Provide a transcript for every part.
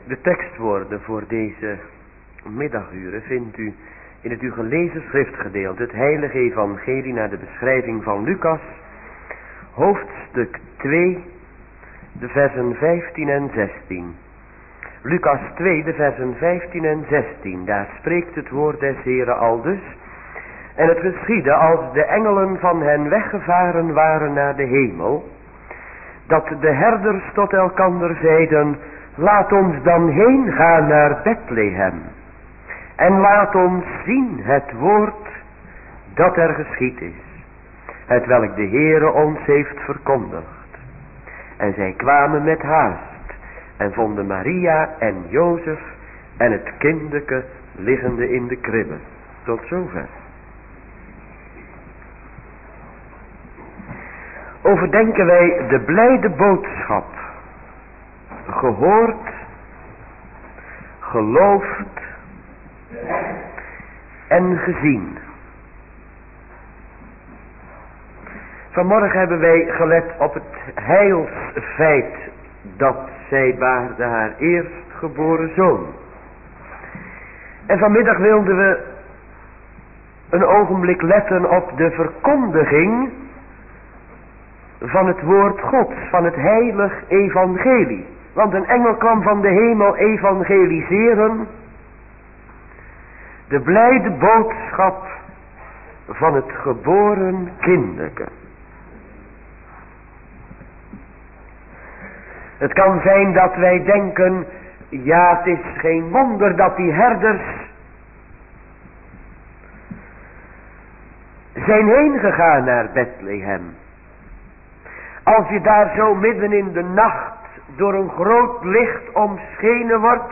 De tekstwoorden voor deze middaguren vindt u in het u gelezen schriftgedeelte, het heilige evangelie naar de beschrijving van Lucas, hoofdstuk 2, de versen 15 en 16. Lucas 2, de versen 15 en 16, daar spreekt het woord des Heren aldus. En het geschiedde als de engelen van hen weggevaren waren naar de hemel, dat de herders tot elkander zeiden: laat ons dan heen gaan naar Bethlehem en laat ons zien het woord dat er geschied is, hetwelk de Heere ons heeft verkondigd. En zij kwamen met haast en vonden Maria en Jozef en het kindeke liggende in de kribbe. Tot zover. Overdenken wij de blijde boodschap, gehoord, geloofd en gezien. Vanmorgen hebben wij gelet op het heilsfeit dat zij baarde haar eerstgeboren zoon. En vanmiddag wilden we een ogenblik letten op de verkondiging van het woord Gods, van het heilig evangelie. Want een engel kwam van de hemel evangeliseren de blijde boodschap van het geboren kindeke. Het kan zijn dat wij denken, ja, het is geen wonder dat die herders zijn heen gegaan naar Bethlehem. Als je daar zo midden in de nacht door een groot licht omschenen wordt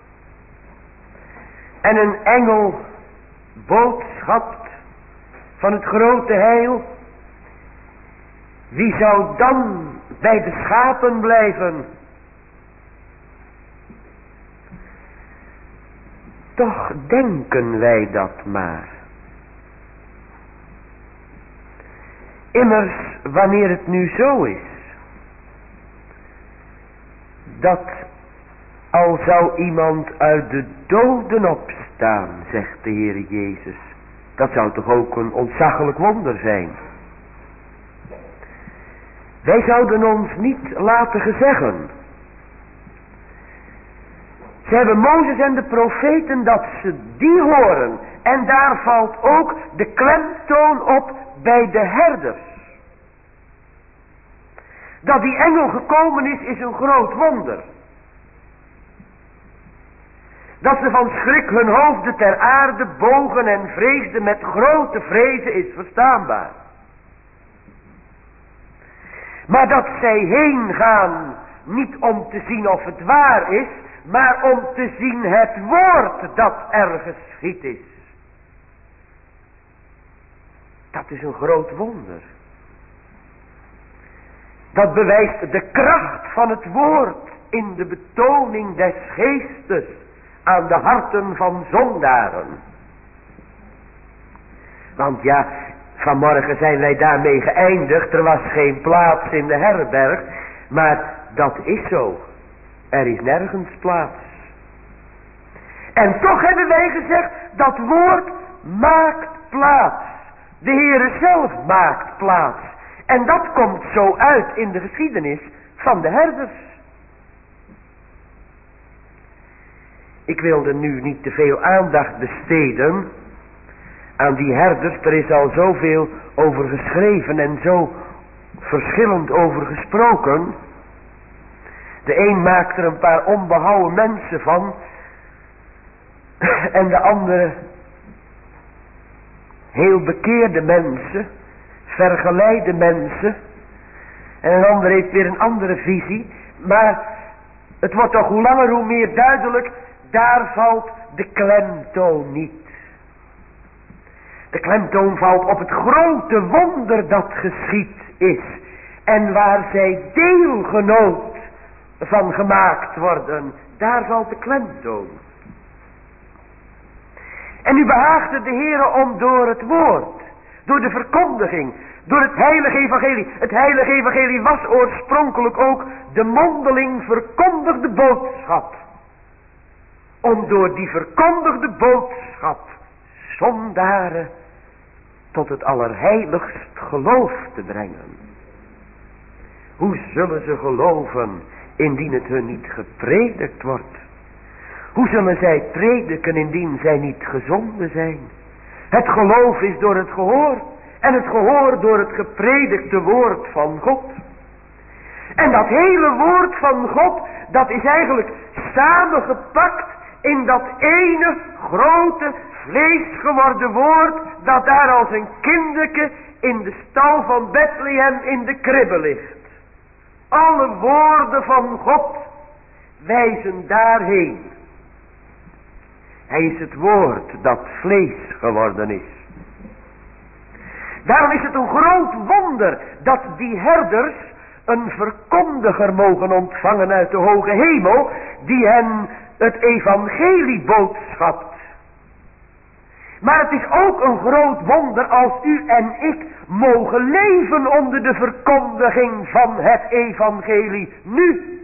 en een engel boodschapt van het grote heil, wie zou dan bij de schapen blijven? Toch denken wij dat maar. Immers, wanneer het nu zo is, dat al zou iemand uit de doden opstaan, zegt de Heer Jezus, dat zou toch ook een ontzaglijk wonder zijn. Wij zouden ons niet laten gezeggen. Ze hebben Mozes en de profeten dat ze die horen. En daar valt ook de klemtoon op bij de herders. Dat die engel gekomen is een groot wonder. Dat ze van schrik hun hoofden ter aarde bogen en vreesden met grote vrezen is verstaanbaar. Maar dat zij heen gaan, niet om te zien of het waar is, maar om te zien het woord dat er geschied is. Dat is een groot wonder. Dat bewijst de kracht van het woord in de betoning des geestes aan de harten van zondaren. Want ja, vanmorgen zijn wij daarmee geëindigd. Er was geen plaats in de herberg. Maar dat is zo. Er is nergens plaats. En toch hebben wij gezegd, dat woord maakt plaats. De Heere zelf maakt plaats. En dat komt zo uit in de geschiedenis van de herders. Ik wilde nu niet te veel aandacht besteden aan die herders. Er is al zoveel over geschreven en zo verschillend over gesproken. De een maakt er een paar onbehouden mensen van. En de andere heel bekeerde mensen. Vergeleide mensen. En een ander heeft weer een andere visie. Maar het wordt toch hoe langer hoe meer duidelijk. Daar valt de klemtoon niet. De klemtoon valt op het grote wonder dat geschied is. En waar zij deelgenoot van gemaakt worden. Daar valt de klemtoon. En nu behaagt het de Heere om door het woord, door de verkondiging, door het heilige evangelie. Het heilige evangelie was oorspronkelijk ook de mondeling verkondigde boodschap om door die verkondigde boodschap zondaren tot het allerheiligst geloof te brengen. Hoe zullen ze geloven indien het hun niet gepredikt wordt? Hoe zullen zij prediken indien zij niet gezonden zijn? Het geloof is door het gehoor en het gehoor door het gepredikte woord van God. En dat hele woord van God, dat is eigenlijk samengepakt in dat ene grote vleesgeworden woord dat daar als een kinderke in de stal van Bethlehem in de kribbe ligt. Alle woorden van God wijzen daarheen. Hij is het woord dat vlees geworden is. Daarom is het een groot wonder dat die herders een verkondiger mogen ontvangen uit de hoge hemel, die hen het evangelie boodschapt. Maar het is ook een groot wonder als u en ik mogen leven onder de verkondiging van het evangelie nu.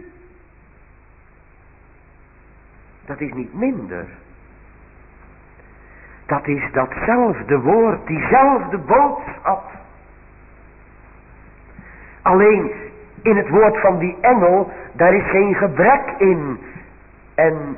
Dat is niet minder. Dat is datzelfde woord, diezelfde boodschap. Alleen in het woord van die engel, daar is geen gebrek in. En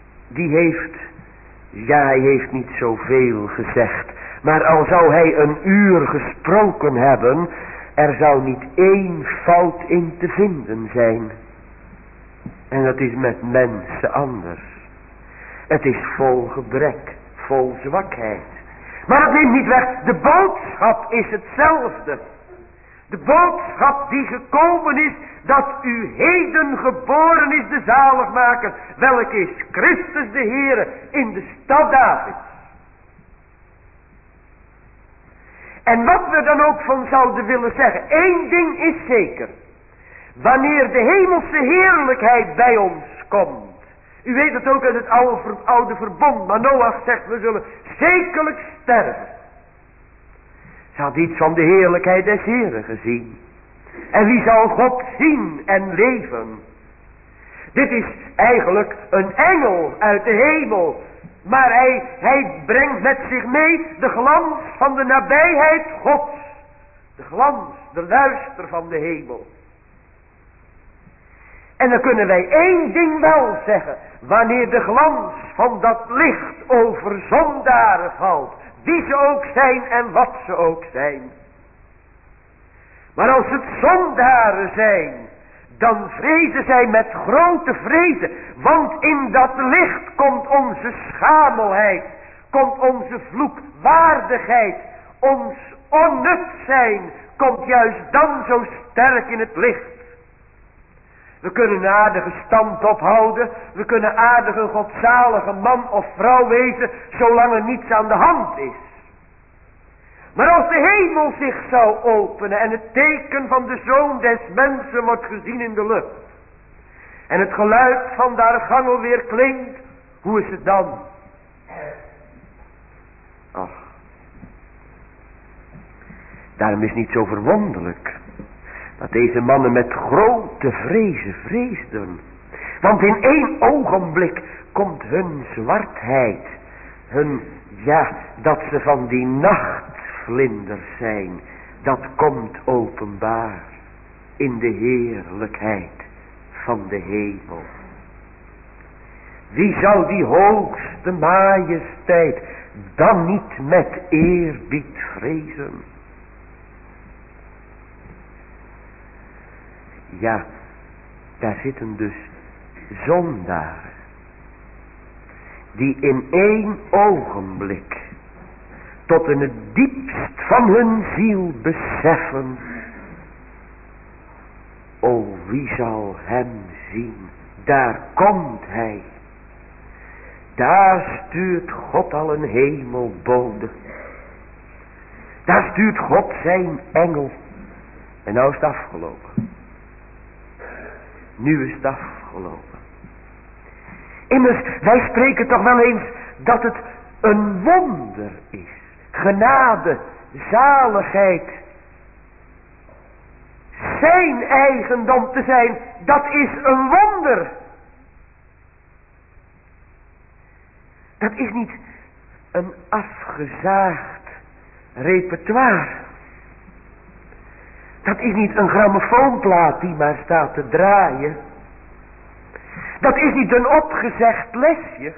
hij heeft niet zoveel gezegd. Maar al zou hij een uur gesproken hebben, er zou niet één fout in te vinden zijn. En dat is met mensen anders. Het is vol gebrek, vol zwakheid. Maar het neemt niet weg, de boodschap is hetzelfde. De boodschap die gekomen is, dat u heden geboren is de zaligmaker, welk is Christus de Heere in de stad Davids. En wat we dan ook van zouden willen zeggen, één ding is zeker. Wanneer de hemelse heerlijkheid bij ons komt. U weet het ook uit het oude verbond, maar Noach zegt we zullen zekerlijk sterven. Ze had iets van de heerlijkheid des Heeren gezien. En wie zal God zien en leven? Dit is eigenlijk een engel uit de hemel. Maar hij brengt met zich mee de glans van de nabijheid Gods. De glans, de luister van de hemel. En dan kunnen wij één ding wel zeggen. Wanneer de glans van dat licht over zondaren valt. Wie ze ook zijn en wat ze ook zijn. Maar als het zondaren zijn, dan vrezen zij met grote vrezen. Want in dat licht komt onze schamelheid, komt onze vloekwaardigheid, ons onnut zijn, komt juist dan zo sterk in het licht. We kunnen een aardige stand ophouden, we kunnen aardig een godzalige man of vrouw wezen, zolang er niets aan de hand is. Maar als de hemel zich zou openen en het teken van de Zoon des Mensen wordt gezien in de lucht. En het geluid van de archangel weer klinkt, hoe is het dan? Ach, daarom is het niet zo verwonderlijk dat deze mannen met grote vrezen vreesden. Want in één ogenblik komt hun zwartheid, dat ze van die nachtvlinders zijn, dat komt openbaar in de heerlijkheid van de hemel. Wie zou die hoogste majesteit dan niet met eerbied vrezen? Ja, daar zitten dus zondaren, die in één ogenblik tot in het diepst van hun ziel beseffen, o wie zal hem zien, daar komt hij. Daar stuurt God al een hemelbode. Daar stuurt God zijn engel. En nou is het afgelopen. Nu is het afgelopen. Immers, wij spreken toch wel eens dat het een wonder is. Genade, zaligheid. Zijn eigendom te zijn, dat is een wonder. Dat is niet een afgezaagd repertoire. Dat is niet een grammofoonplaat die maar staat te draaien. Dat is niet een opgezegd lesje.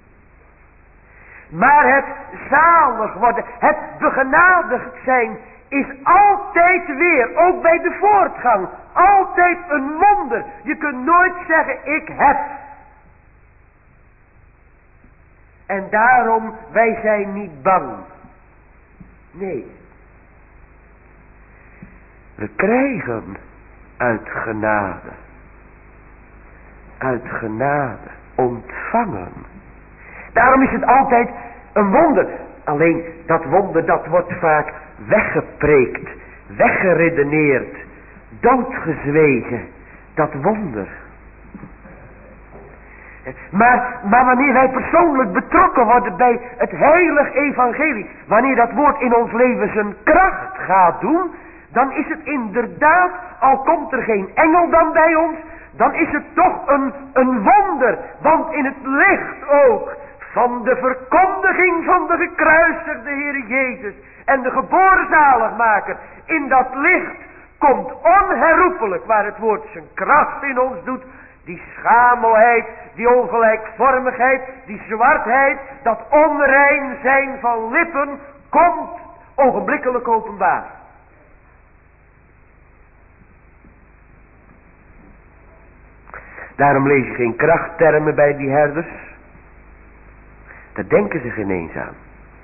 Maar het zalig worden, het begenadigd zijn, is altijd weer, ook bij de voortgang, altijd een wonder. Je kunt nooit zeggen, ik heb. En daarom, wij zijn niet bang. Nee. We krijgen uit genade. Uit genade ontvangen. Daarom is het altijd een wonder. Alleen dat wonder, dat wordt vaak weggepreekt, weggeredeneerd, doodgezwegen. Dat wonder. Maar wanneer wij persoonlijk betrokken worden bij het heilig evangelie, wanneer dat woord in ons leven zijn kracht gaat doen, dan is het inderdaad, al komt er geen engel dan bij ons, dan is het toch een wonder. Want in het licht ook van de verkondiging van de gekruisigde Heer Jezus en de geboren zaligmaker, in dat licht komt onherroepelijk, waar het woord zijn kracht in ons doet, die schamelheid, die ongelijkvormigheid, die zwartheid, dat onrein zijn van lippen, komt ogenblikkelijk openbaar. Daarom lees je geen krachttermen bij die herders. Daar denken ze geen eens aan.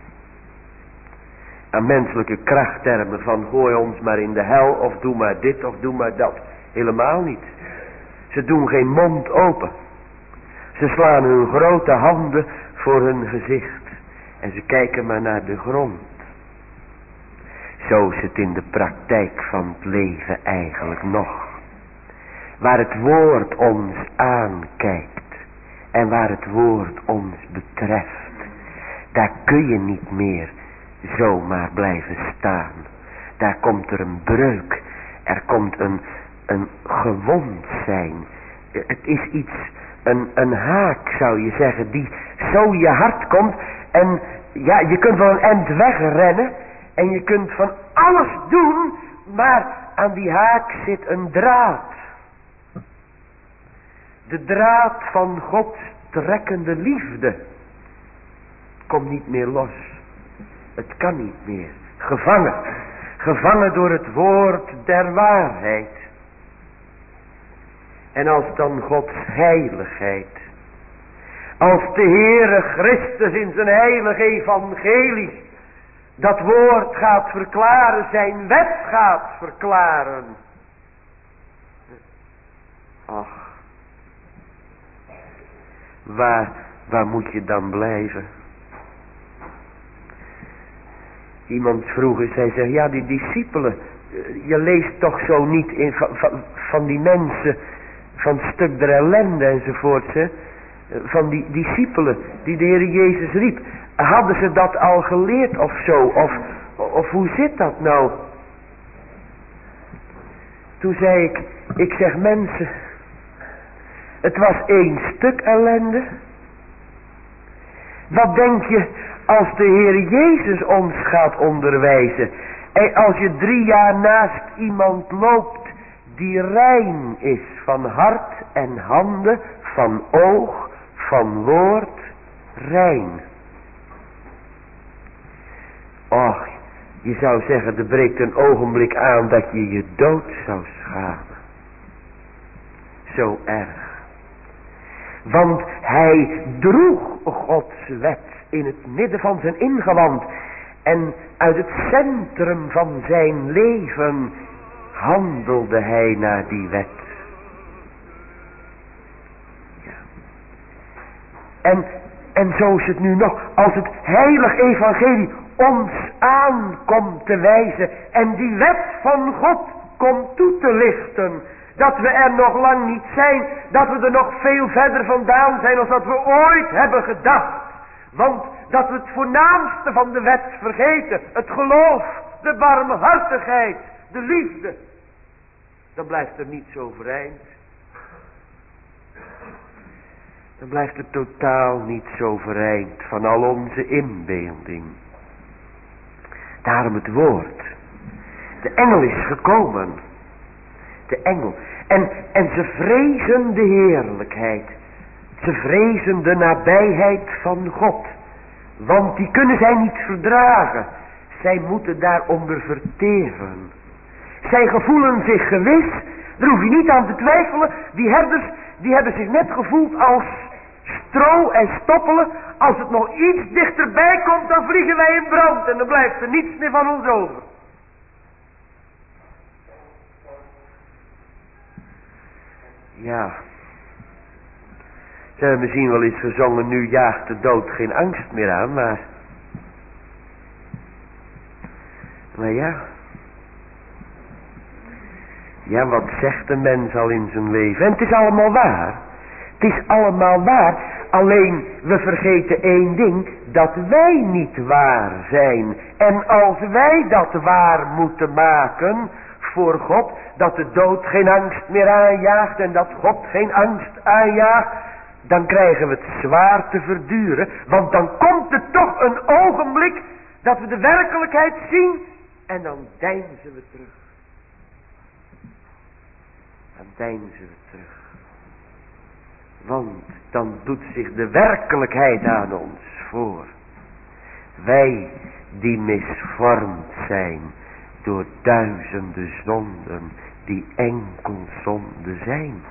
Aan menselijke krachttermen van gooi ons maar in de hel, of doe maar dit of doe maar dat. Helemaal niet. Ze doen geen mond open. Ze slaan hun grote handen voor hun gezicht. En ze kijken maar naar de grond. Zo is het in de praktijk van het leven eigenlijk nog. Waar het woord ons aankijkt. En waar het woord ons betreft. Daar kun je niet meer zomaar blijven staan. Daar komt er een breuk. Er komt een gewond zijn. Het is iets, een haak zou je zeggen, die zo je hart komt. En ja, je kunt wel een eind wegrennen. En je kunt van alles doen. Maar aan die haak zit een draad. De draad van Gods trekkende liefde. Komt niet meer los. Het kan niet meer. Gevangen. Gevangen door het woord der waarheid. En als dan Gods heiligheid. Als de Heere Christus in zijn heilige evangelie dat woord gaat verklaren, zijn wet gaat verklaren. Ach. Waar moet je dan blijven? Iemand vroeg eens, hij zegt, ja die discipelen, je leest toch zo niet in, van die mensen, van het stuk der ellende enzovoort, hè? Van die discipelen die de Heer Jezus riep. Hadden ze dat al geleerd of zo? Of hoe zit dat nou? Toen zei ik zeg mensen, het was één stuk ellende. Wat denk je als de Heer Jezus ons gaat onderwijzen? En als je 3 jaar naast iemand loopt die rein is van hart en handen, van oog, van woord, rein. Och, je zou zeggen, er breekt een ogenblik aan dat je je dood zou schamen. Zo erg. Want hij droeg Gods wet in het midden van zijn ingewand. En uit het centrum van zijn leven handelde hij naar die wet. Ja. En zo is het nu nog, als het heilig evangelie ons aankomt te wijzen en die wet van God komt toe te lichten, dat we er nog lang niet zijn, dat we er nog veel verder vandaan zijn dan dat we ooit hebben gedacht. Want dat we het voornaamste van de wet vergeten, het geloof, de barmhartigheid, de liefde, dan blijft er niets overeind. dan blijft het totaal niet zo verrijkt van al onze inbeelding. Daarom het woord. De engel is gekomen. De engel. En ze vrezen de heerlijkheid. Ze vrezen de nabijheid van God. Want die kunnen zij niet verdragen. Zij moeten daaronder verteren. Zij gevoelen zich gewis. Daar hoef je niet aan te twijfelen. Die herders die hebben zich net gevoeld als stro en stoppelen. Als het nog iets dichterbij komt, dan vliegen wij in brand. En dan blijft er niets meer van ons over. Ja. Ze hebben misschien wel eens gezongen, nu jaagt de dood geen angst meer aan, maar ja. Ja, wat zegt de mens al in zijn leven? En het is allemaal waar. Het is allemaal waar. Alleen, we vergeten één ding. Dat wij niet waar zijn. En als wij dat waar moeten maken voor God. Dat de dood geen angst meer aanjaagt. En dat God geen angst aanjaagt. Dan krijgen we het zwaar te verduren. Want dan komt er toch een ogenblik dat we de werkelijkheid zien. En dan deinzen we terug. Dan deinzen we terug. Want dan doet zich de werkelijkheid aan ons voor. Wij die misvormd zijn door duizenden zonden die enkel zonde zijn.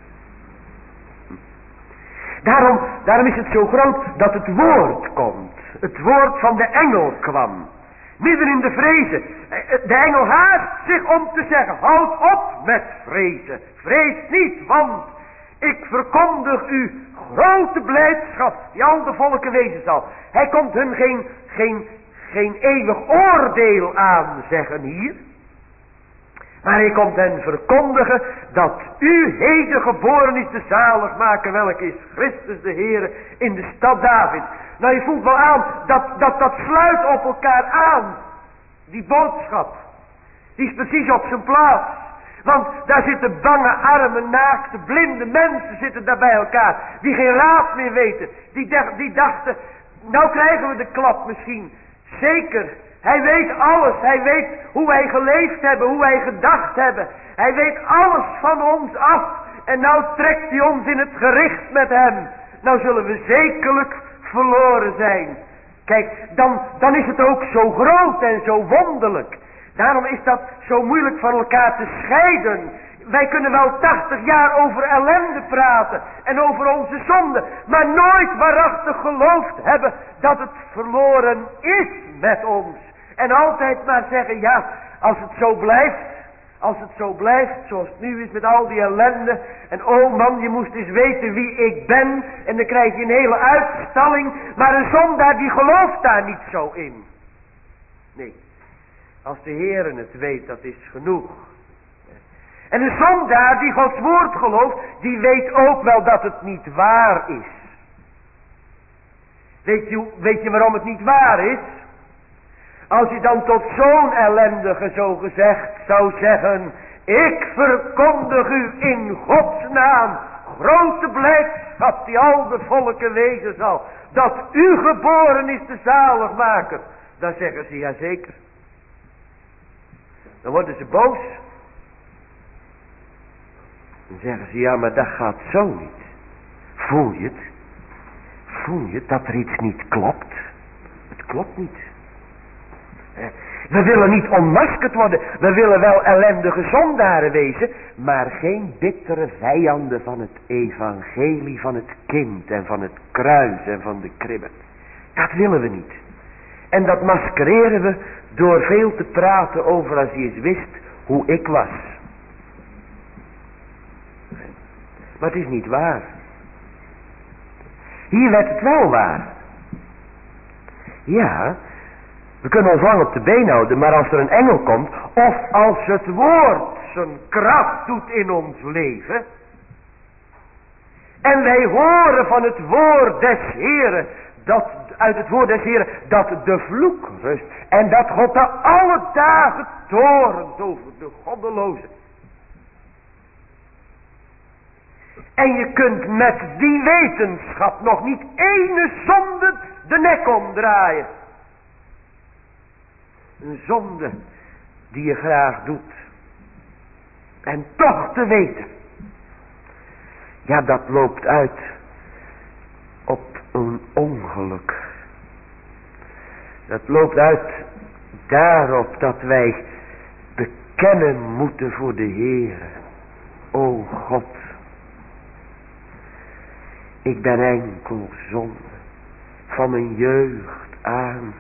Daarom is het zo groot dat het woord komt. Het woord van de engel kwam. Midden in de vrezen. De engel haast zich om te zeggen. Houd op met vrezen. Vrees niet, want ik verkondig u grote blijdschap die al de volken wezen zal. Hij komt hun geen eeuwig oordeel aan zeggen hier. Maar hij komt hen verkondigen dat u heden geboren is de zaligmaker, welke is Christus de Heere in de stad David. Nou, je voelt wel aan dat sluit op elkaar aan. Die boodschap. Die is precies op zijn plaats. Want daar zitten bange, arme, naakte, blinde mensen zitten daar bij elkaar. Die geen raad meer weten. Die dachten, nou krijgen we de klap misschien. Zeker. Hij weet alles. Hij weet hoe wij geleefd hebben. Hoe wij gedacht hebben. Hij weet alles van ons af. En nou trekt hij ons in het gericht met hem. Nou zullen we zekerlijk verloren zijn. Kijk, dan is het ook zo groot en zo wonderlijk. Daarom is dat zo moeilijk van elkaar te scheiden. Wij kunnen wel 80 jaar over ellende praten en over onze zonden, maar nooit waarachtig geloofd hebben dat het verloren is met ons. En altijd maar zeggen, ja, als het zo blijft zoals het nu is met al die ellende. En oh man, je moest eens weten wie ik ben. En dan krijg je een hele uitstalling. Maar een zondaar die gelooft daar niet zo in. Nee. Als de Heere het weet, dat is genoeg. En een zondaar die Gods woord gelooft, die weet ook wel dat het niet waar is. Weet je waarom het niet waar is? Als je dan tot zo'n ellendige zo gezegd zou zeggen, ik verkondig u in Gods naam grote blijdschap die al de volken wezen zal, dat u geboren is de zaligmaker. Dan zeggen ze, ja zeker. Dan worden ze boos. Dan zeggen ze, ja maar dat gaat zo niet. Voel je het? Voel je dat er iets niet klopt? Het klopt niet. We willen niet onmaskerd worden. We willen wel ellendige zondaren wezen. Maar geen bittere vijanden van het evangelie van het kind. En van het kruis en van de kribbe. Dat willen we niet. En dat maskereren we door veel te praten over als je eens wist hoe ik was. Maar het is niet waar. Hier werd het wel waar. Ja, we kunnen ons lang op de been houden, maar als er een engel komt, of als het woord zijn kracht doet in ons leven, en wij horen van het woord des Heren, uit het woord des Heren, dat de vloek rust, en dat God er alle dagen torent over de goddelozen. En je kunt met die wetenschap nog niet ene zonde de nek omdraaien. Een zonde die je graag doet. En toch te weten. Ja, dat loopt uit op een ongeluk. Dat loopt uit daarop dat wij bekennen moeten voor de Heere. O God. Ik ben enkel zonde. Van mijn jeugd aan.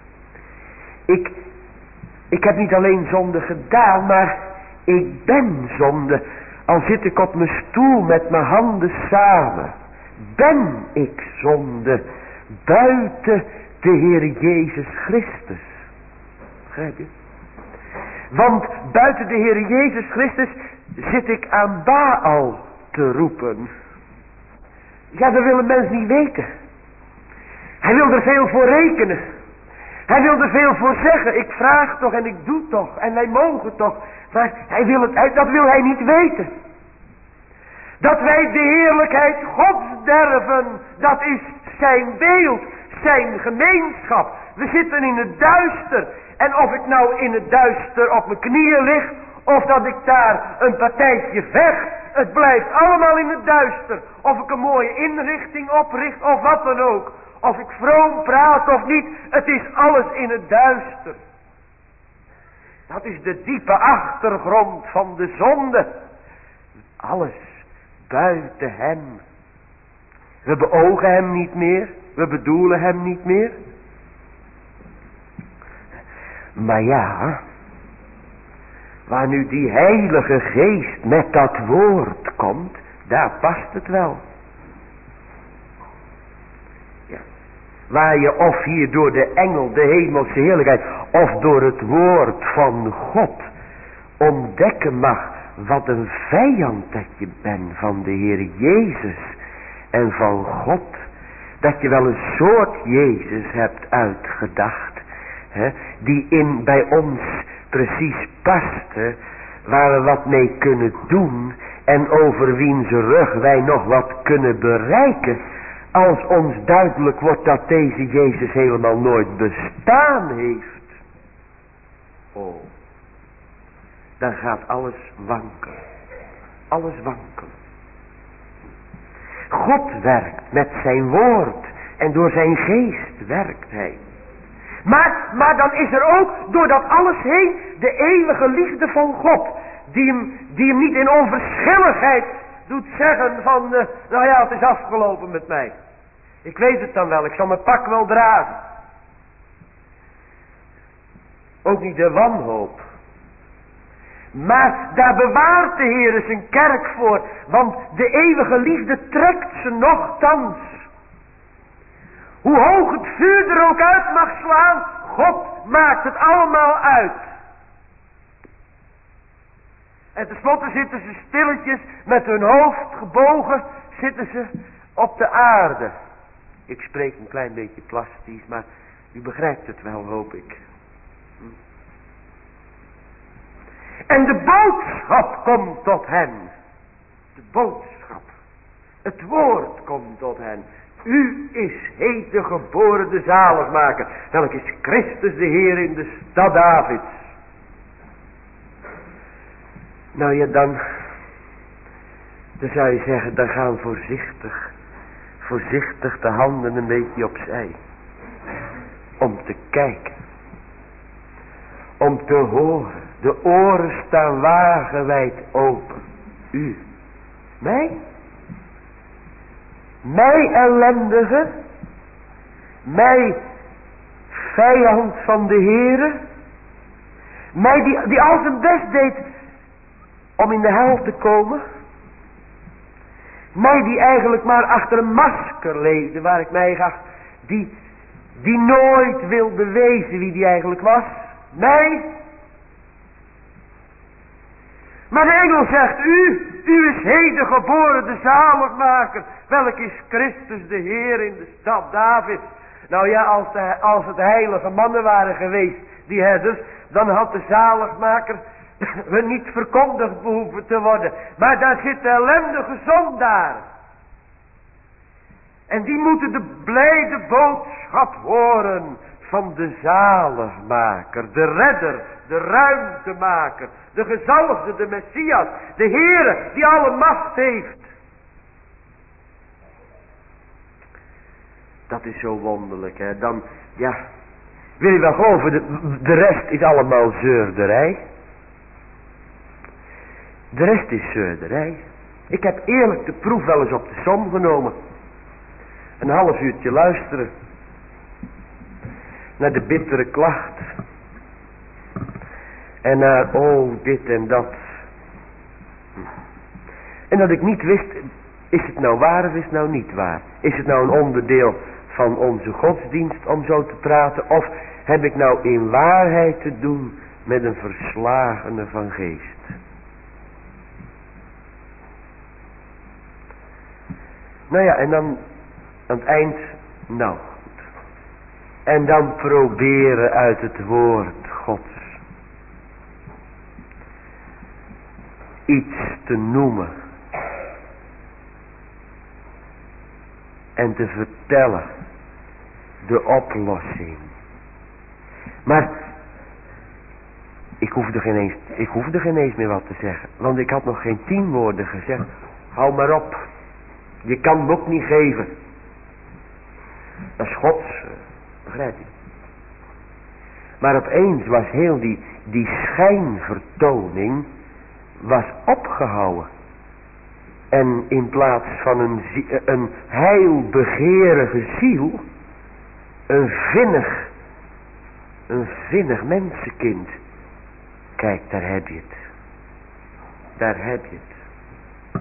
Ik heb niet alleen zonde gedaan, maar ik ben zonde. Al zit ik op mijn stoel met mijn handen samen. Ben ik zonde buiten de Heer Jezus Christus. Begrijp je? Want buiten de Heer Jezus Christus zit ik aan Baal te roepen. Ja, dat wil een mens niet weten. Hij wil er veel voor rekenen. Hij wil er veel voor zeggen. Ik vraag toch en ik doe toch. En wij mogen toch. Maar dat wil hij niet weten. Dat wij de heerlijkheid Gods derven. Dat is zijn beeld. Zijn gemeenschap. We zitten in het duister. En of ik nou in het duister op mijn knieën lig. Of dat ik daar een partijtje vecht. Het blijft allemaal in het duister. Of ik een mooie inrichting opricht of wat dan ook. Of ik vroom praat of niet. Het is alles in het duister. Dat is de diepe achtergrond van de zonde. Alles buiten hem. We beogen hem niet meer. We bedoelen hem niet meer. Maar ja, waar nu die Heilige Geest met dat woord komt, daar past het wel. Ja. Waar je of hier door de engel, de hemelse heerlijkheid, of door het woord van God ontdekken mag wat een vijand dat je bent van de Heer Jezus en van God. Dat je wel een soort Jezus hebt uitgedacht. Die bij ons precies past. Waar we wat mee kunnen doen. En over wiens rug wij nog wat kunnen bereiken. Als ons duidelijk wordt dat deze Jezus helemaal nooit bestaan heeft. Oh. Dan gaat alles wankelen. Alles wankelen. God werkt met zijn woord. En door zijn geest werkt hij. Maar dan is er ook door dat alles heen de eeuwige liefde van God. Die hem niet in onverschilligheid doet zeggen van nou ja, het is afgelopen met mij. Ik weet het dan wel, ik zal mijn pak wel dragen. Ook niet de wanhoop. Maar daar bewaart de Heer zijn kerk voor. Want de eeuwige liefde trekt ze nochtans. Hoe hoog het vuur er ook uit mag slaan, God maakt het allemaal uit. En tenslotte zitten ze stilletjes met hun hoofd gebogen, zitten ze op de aarde. Ik spreek een klein beetje plastisch, maar u begrijpt het wel, hoop ik. En de boodschap komt tot hen. De boodschap. Het woord komt tot hen. U is heden geboren de zaligmaker. Welk is Christus de Heer in de stad Davids. Nou ja, dan zou je zeggen, dan gaan voorzichtig de handen een beetje opzij. Om te kijken. Om te horen. De oren staan wagenwijd open. U. Mij? Mij ellendige. Mij vijand van de Heere. Mij die al zijn best deed om in de hel te komen. Mij die eigenlijk maar achter een masker leefde, waar ik mij dacht, die nooit wilde wezen wie die eigenlijk was. Mij. Maar de engel zegt, u is heden geboren de zaligmaker. Welk is Christus de Heer in de stad David. Nou ja, als het heilige mannen waren geweest, die herders, dan had de zaligmaker we niet verkondigd behoeven te worden. Maar daar zitten ellendige zondaren. En die moeten de blijde boodschap horen van de zaligmaker, de redder, de ruimtemaker, de gezalfde, de Messias, de Heere die alle macht heeft. Dat is zo wonderlijk, hè. Dan, ja, wil je wel geloven, de rest is allemaal zeurderij. De rest is zeurderij. Ik heb eerlijk de proef wel eens op de som genomen. Een half uurtje luisteren naar de bittere klacht. En naar, oh, dit en dat. En dat ik niet wist, is het nou waar of is het nou niet waar? Is het nou een onderdeel van onze godsdienst om zo te praten? Of heb ik nou in waarheid te doen met een verslagene van geest? Nou ja, en dan aan het eind, nou goed. En dan proberen uit het woord Gods iets te noemen. En te vertellen de oplossing. Maar ik hoefde geen eens meer wat te zeggen. Want ik had nog geen 10 woorden gezegd. Hou maar op. Je kan hem ook niet geven. Dat is Gods, begrijp je? Maar opeens was heel die schijnvertoning was opgehouden. En in plaats van een heilbegeerige ziel, een vinnig mensenkind. Kijk, daar heb je het. Daar heb je het.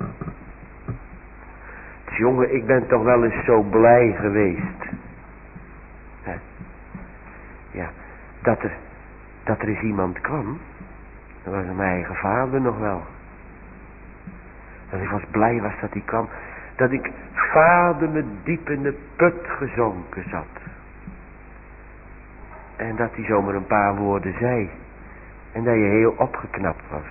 Jongen, ik ben toch wel eens zo blij geweest. Hè? Ja, dat er eens iemand kwam. Dat was mijn eigen vader nog wel. Dat ik was blij was dat hij kwam. Dat ik vader me diep in de put gezonken zat. En dat hij zomaar een paar woorden zei. En dat je heel opgeknapt was.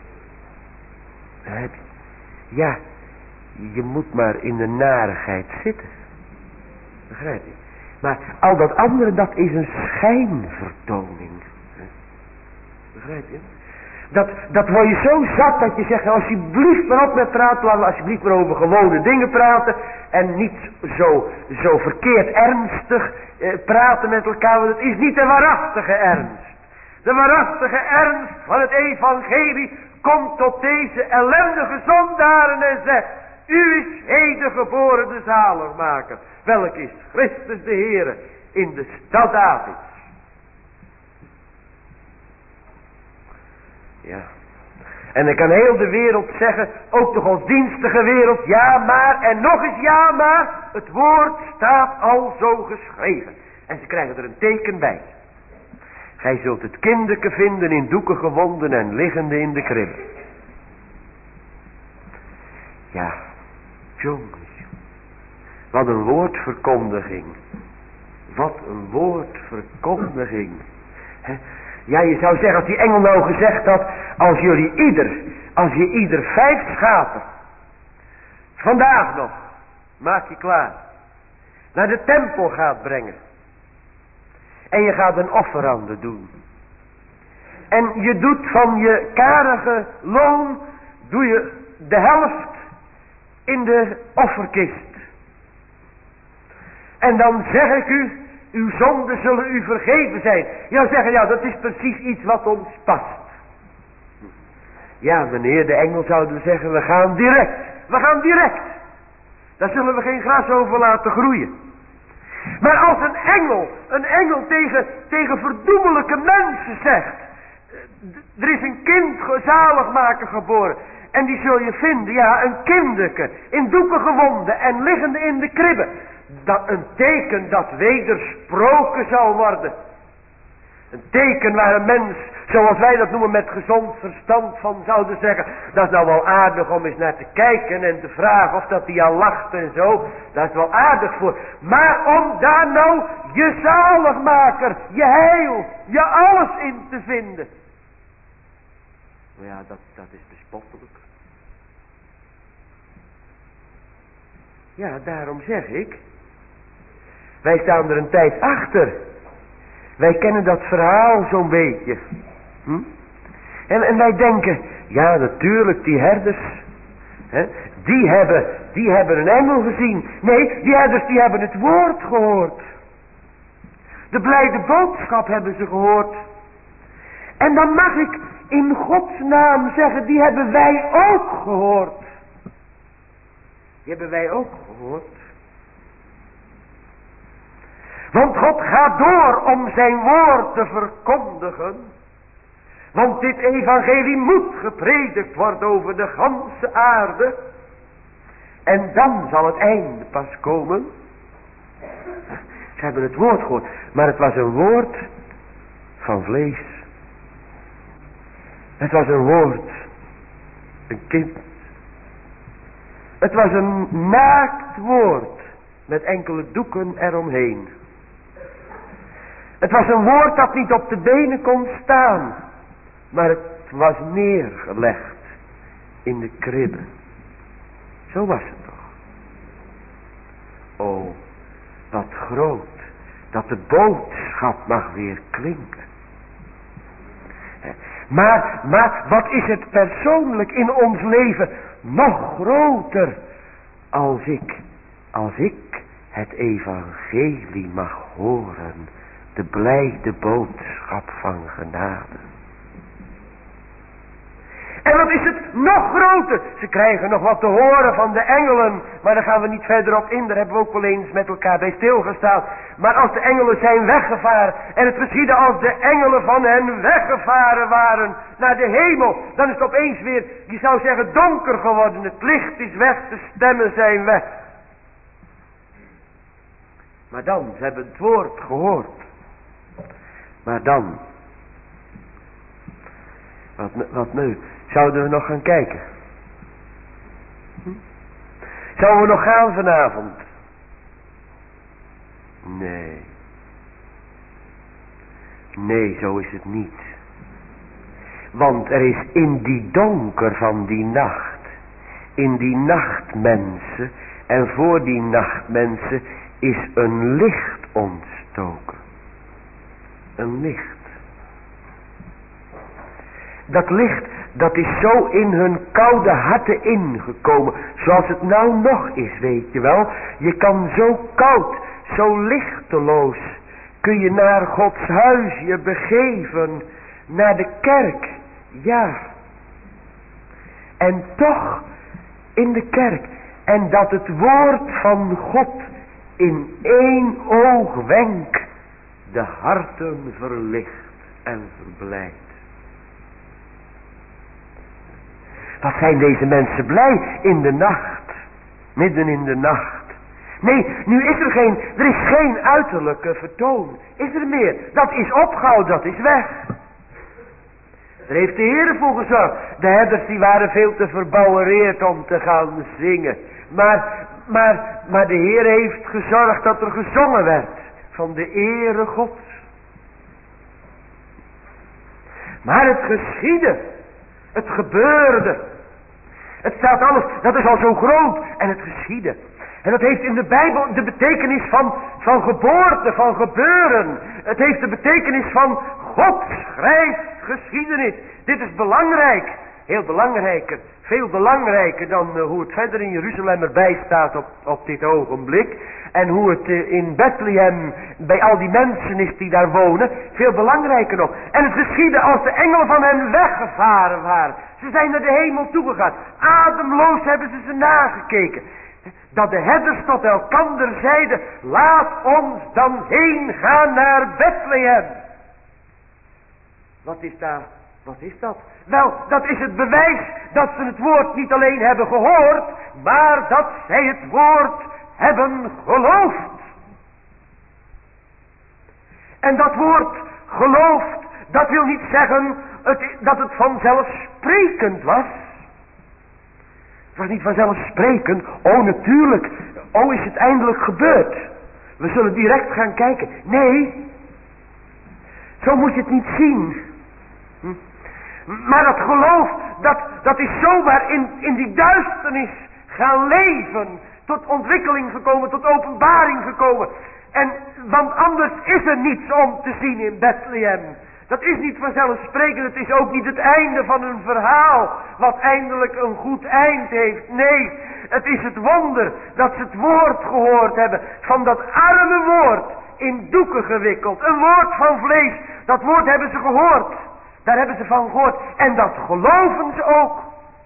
Ja, je moet maar in de narigheid zitten. Begrijp je? Maar al dat andere, dat is een schijnvertoning. Begrijp je? Dat word je zo zat dat je zegt, alsjeblieft maar op met praten, laten we alsjeblieft maar over gewone dingen praten. En niet zo verkeerd ernstig praten met elkaar, want het is niet de waarachtige ernst. De waarachtige ernst van het evangelie komt tot deze ellendige zondaren en zegt, u is heden geboren de zaligmaker. Welk is Christus de Heere in de stad Davids. Ja. En dan kan heel de wereld zeggen, ook de godsdienstige wereld, ja maar en nog eens ja maar. Het woord staat al zo geschreven. En ze krijgen er een teken bij. Gij zult het kinderke vinden in doeken gewonden en liggende in de krib. Ja, jongens. Wat een woordverkondiging. Wat een woordverkondiging. He? Ja, je zou zeggen, als die engel nou gezegd had, als je ieder 5 schapen, vandaag nog, maak je klaar, naar de tempel gaat brengen. En je gaat een offerande doen. En je doet van je karige loon, doe je de helft in de offerkist. En dan zeg ik u, uw zonden zullen u vergeven zijn. Je zeggen, ja, dat is precies iets wat ons past. Ja, meneer, de engel zouden zeggen, we gaan direct. Daar zullen we geen gras over laten groeien. Maar als een engel tegen verdoemelijke mensen zegt, er is een kind zaligmaker geboren. En die zul je vinden, ja, een kinderke, in doeken gewonden en liggende in de kribben. Dat een teken dat wedersproken zal worden. Een teken waar een mens, zoals wij dat noemen, met gezond verstand van zouden zeggen, dat is nou wel aardig om eens naar te kijken en te vragen of dat hij al lacht en zo. Dat is wel aardig voor. Maar om daar nou je zaligmaker, je heil, je alles in te vinden. Nou ja, dat is bespottelijk. Ja, daarom zeg ik. Wij staan er een tijd achter. Wij kennen dat verhaal zo'n beetje. En wij denken, ja natuurlijk, die herders, die hebben een engel gezien. Nee, die herders die hebben het woord gehoord. De blijde boodschap hebben ze gehoord. En dan mag ik in Gods naam zeggen, die hebben wij ook gehoord. Die hebben wij ook gehoord. Want God gaat door om zijn woord te verkondigen. Want dit evangelie moet gepredikt worden over de ganse aarde. En dan zal het einde pas komen. Ze hebben het woord gehoord. Maar het was een woord van vlees. Het was een woord. Een kind. Het was een naakt woord. Met enkele doeken eromheen. Het was een woord dat niet op de benen kon staan. Maar het was neergelegd in de kribbe. Zo was het toch. O, wat groot dat de boodschap mag weer klinken. Maar wat is het persoonlijk in ons leven nog groter als ik het evangelie mag horen. De blijde boodschap van genade. En wat is het nog groter? Ze krijgen nog wat te horen van de engelen. Maar daar gaan we niet verder op in. Daar hebben we ook wel eens met elkaar bij stilgestaan. Maar als de engelen zijn weggevaren. En het geschiedde als de engelen van hen weggevaren waren naar de hemel. Dan is het opeens weer, je zou zeggen, donker geworden. Het licht is weg, de stemmen zijn weg. Maar dan, ze hebben het woord gehoord. Maar dan. Wat nu? Zouden we nog gaan kijken? Zouden we nog gaan vanavond? Nee. Nee, zo is het niet. Want er is in die donker van die nacht, in die nachtmensen en voor die nachtmensen is een licht ontstoken. Een licht. Dat licht, dat is zo in hun koude harten ingekomen. Zoals het nou nog is, weet je wel. Je kan zo koud, zo lichteloos, kun je naar Gods huis je begeven. Naar de kerk, ja. En toch in de kerk. En dat het woord van God in één oogwenk de harten verlicht en verblijdt. Wat zijn deze mensen blij in de nacht. Midden in de nacht. Nee, nu is er is geen uiterlijke vertoon. Is er meer. Dat is opgehouden, dat is weg. Daar heeft de Heer voor gezorgd. De herders die waren veel te verbouwereerd om te gaan zingen. Maar de Heer heeft gezorgd dat er gezongen werd. Van de ere Gods. Maar het geschiedde. Het gebeurde. Het staat alles, dat is al zo groot. En het geschiedde. En dat heeft in de Bijbel de betekenis van geboorte, van gebeuren. Het heeft de betekenis van God schrijft geschiedenis. Dit is belangrijk. Heel belangrijker. Veel belangrijker dan hoe het verder in Jeruzalem erbij staat op dit ogenblik. En hoe het in Bethlehem bij al die mensen is die daar wonen. Veel belangrijker nog. En het geschiedde als de engelen van hen weggevaren waren. Ze zijn naar de hemel toegegaan. Ademloos hebben ze nagekeken. Dat de herders tot elkander zeiden. Laat ons dan heen gaan naar Bethlehem. Wat is daar? Wat is dat? Wel, dat is het bewijs dat ze het woord niet alleen hebben gehoord, maar dat zij het woord hebben geloofd. En dat woord geloofd, dat wil niet zeggen dat het vanzelfsprekend was. Het was niet vanzelfsprekend. Oh, natuurlijk. Oh, is het eindelijk gebeurd. We zullen direct gaan kijken. Nee. Zo moet je het niet zien. Maar dat geloof, dat is zomaar in die duisternis gaan leven. Tot ontwikkeling gekomen, tot openbaring gekomen. Want anders is er niets om te zien in Bethlehem. Dat is niet vanzelfsprekend, het is ook niet het einde van een verhaal, wat eindelijk een goed eind heeft. Nee, het is het wonder dat ze het woord gehoord hebben, van dat arme woord in doeken gewikkeld. Een woord van vlees, dat woord hebben ze gehoord. Daar hebben ze van gehoord. En dat geloven ze ook.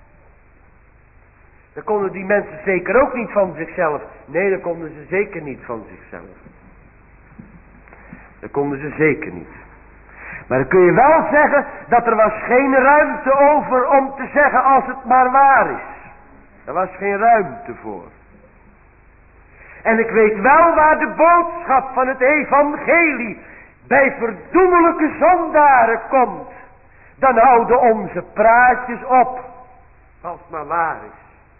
Dat konden die mensen zeker ook niet van zichzelf. Nee, dat konden ze zeker niet van zichzelf. Dat konden ze zeker niet. Maar dan kun je wel zeggen dat er was geen ruimte over om te zeggen als het maar waar is. Er was geen ruimte voor. En ik weet wel waar de boodschap van het evangelie bij verdoemelijke zondaren komt. Dan houden onze praatjes op. Als het maar waar is.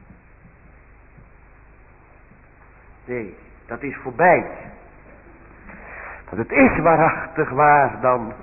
Nee, dat is voorbij. Want het is waarachtig waar dan.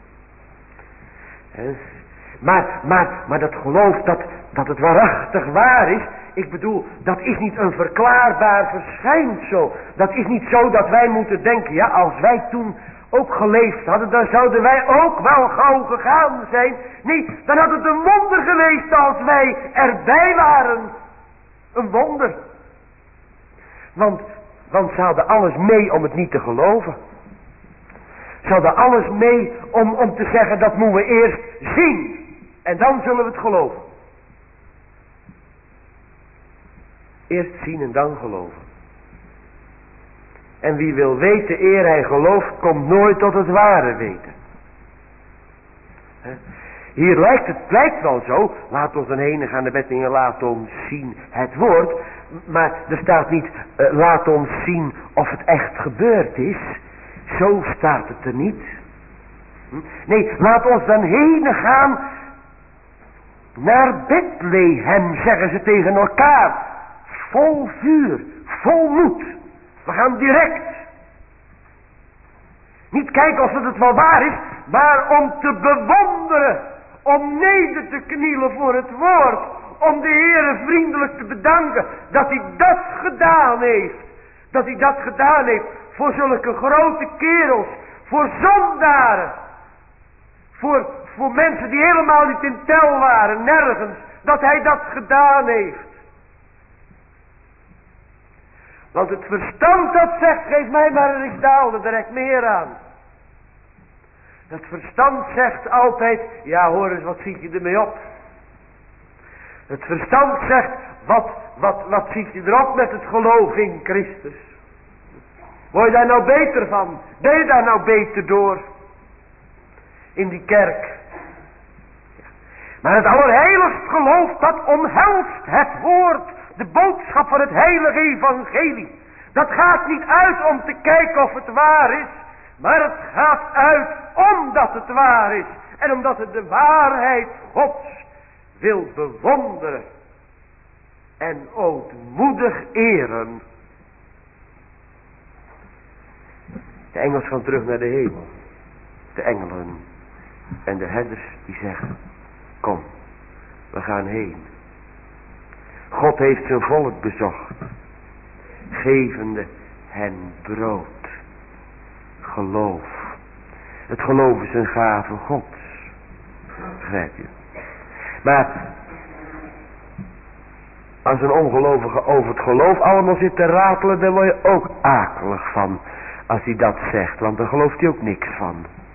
Maar dat geloof dat het waarachtig waar is. Ik bedoel, dat is niet een verklaarbaar verschijnsel. Dat is niet zo dat wij moeten denken, ja, als wij toen ook geleefd hadden, dan zouden wij ook wel gauw gegaan zijn. Nee, dan had het een wonder geweest als wij erbij waren. Een wonder. Want ze hadden alles mee om het niet te geloven. Ze hadden alles mee om te zeggen, dat moeten we eerst zien. En dan zullen we het geloven. Eerst zien en dan geloven. En wie wil weten eer hij gelooft, komt nooit tot het ware weten. Hier lijkt wel zo, laat ons dan heen gaan de wet en laat ons zien het woord. Maar er staat niet, laat ons zien of het echt gebeurd is. Zo staat het er niet. Nee, laat ons dan heen gaan naar Bethlehem, zeggen ze tegen elkaar. Vol vuur, vol moed. We gaan direct. Niet kijken of het wel waar is, maar om te bewonderen. Om neder te knielen voor het woord. Om de Heere vriendelijk te bedanken dat hij dat gedaan heeft. Dat hij dat gedaan heeft voor zulke grote kerels. Voor zondaren. Voor mensen die helemaal niet in tel waren. Nergens. Dat hij dat gedaan heeft. Want het verstand dat zegt, geef mij maar een riksdaal, daar trekt meer aan. Het verstand zegt altijd, ja hoor eens, wat ziet je ermee op? Het verstand zegt, wat ziet je erop met het geloof in Christus? Word je daar nou beter van? Ben je daar nou beter door? In die kerk. Ja. Maar het allerheiligst geloof, dat omhelst het woord. De boodschap van het heilige evangelie. Dat gaat niet uit om te kijken of het waar is. Maar het gaat uit omdat het waar is. En omdat het de waarheid Gods wil bewonderen. En ootmoedig eren. De engels gaan terug naar de hemel. De engelen en de herders die zeggen, kom, we gaan heen. God heeft zijn volk bezocht, gevende hen brood. Geloof. Het geloof is een gave Gods. Begrijp je? Maar als een ongelovige over het geloof allemaal zit te ratelen, dan word je ook akelig van. Als hij dat zegt, want dan gelooft hij ook niks van.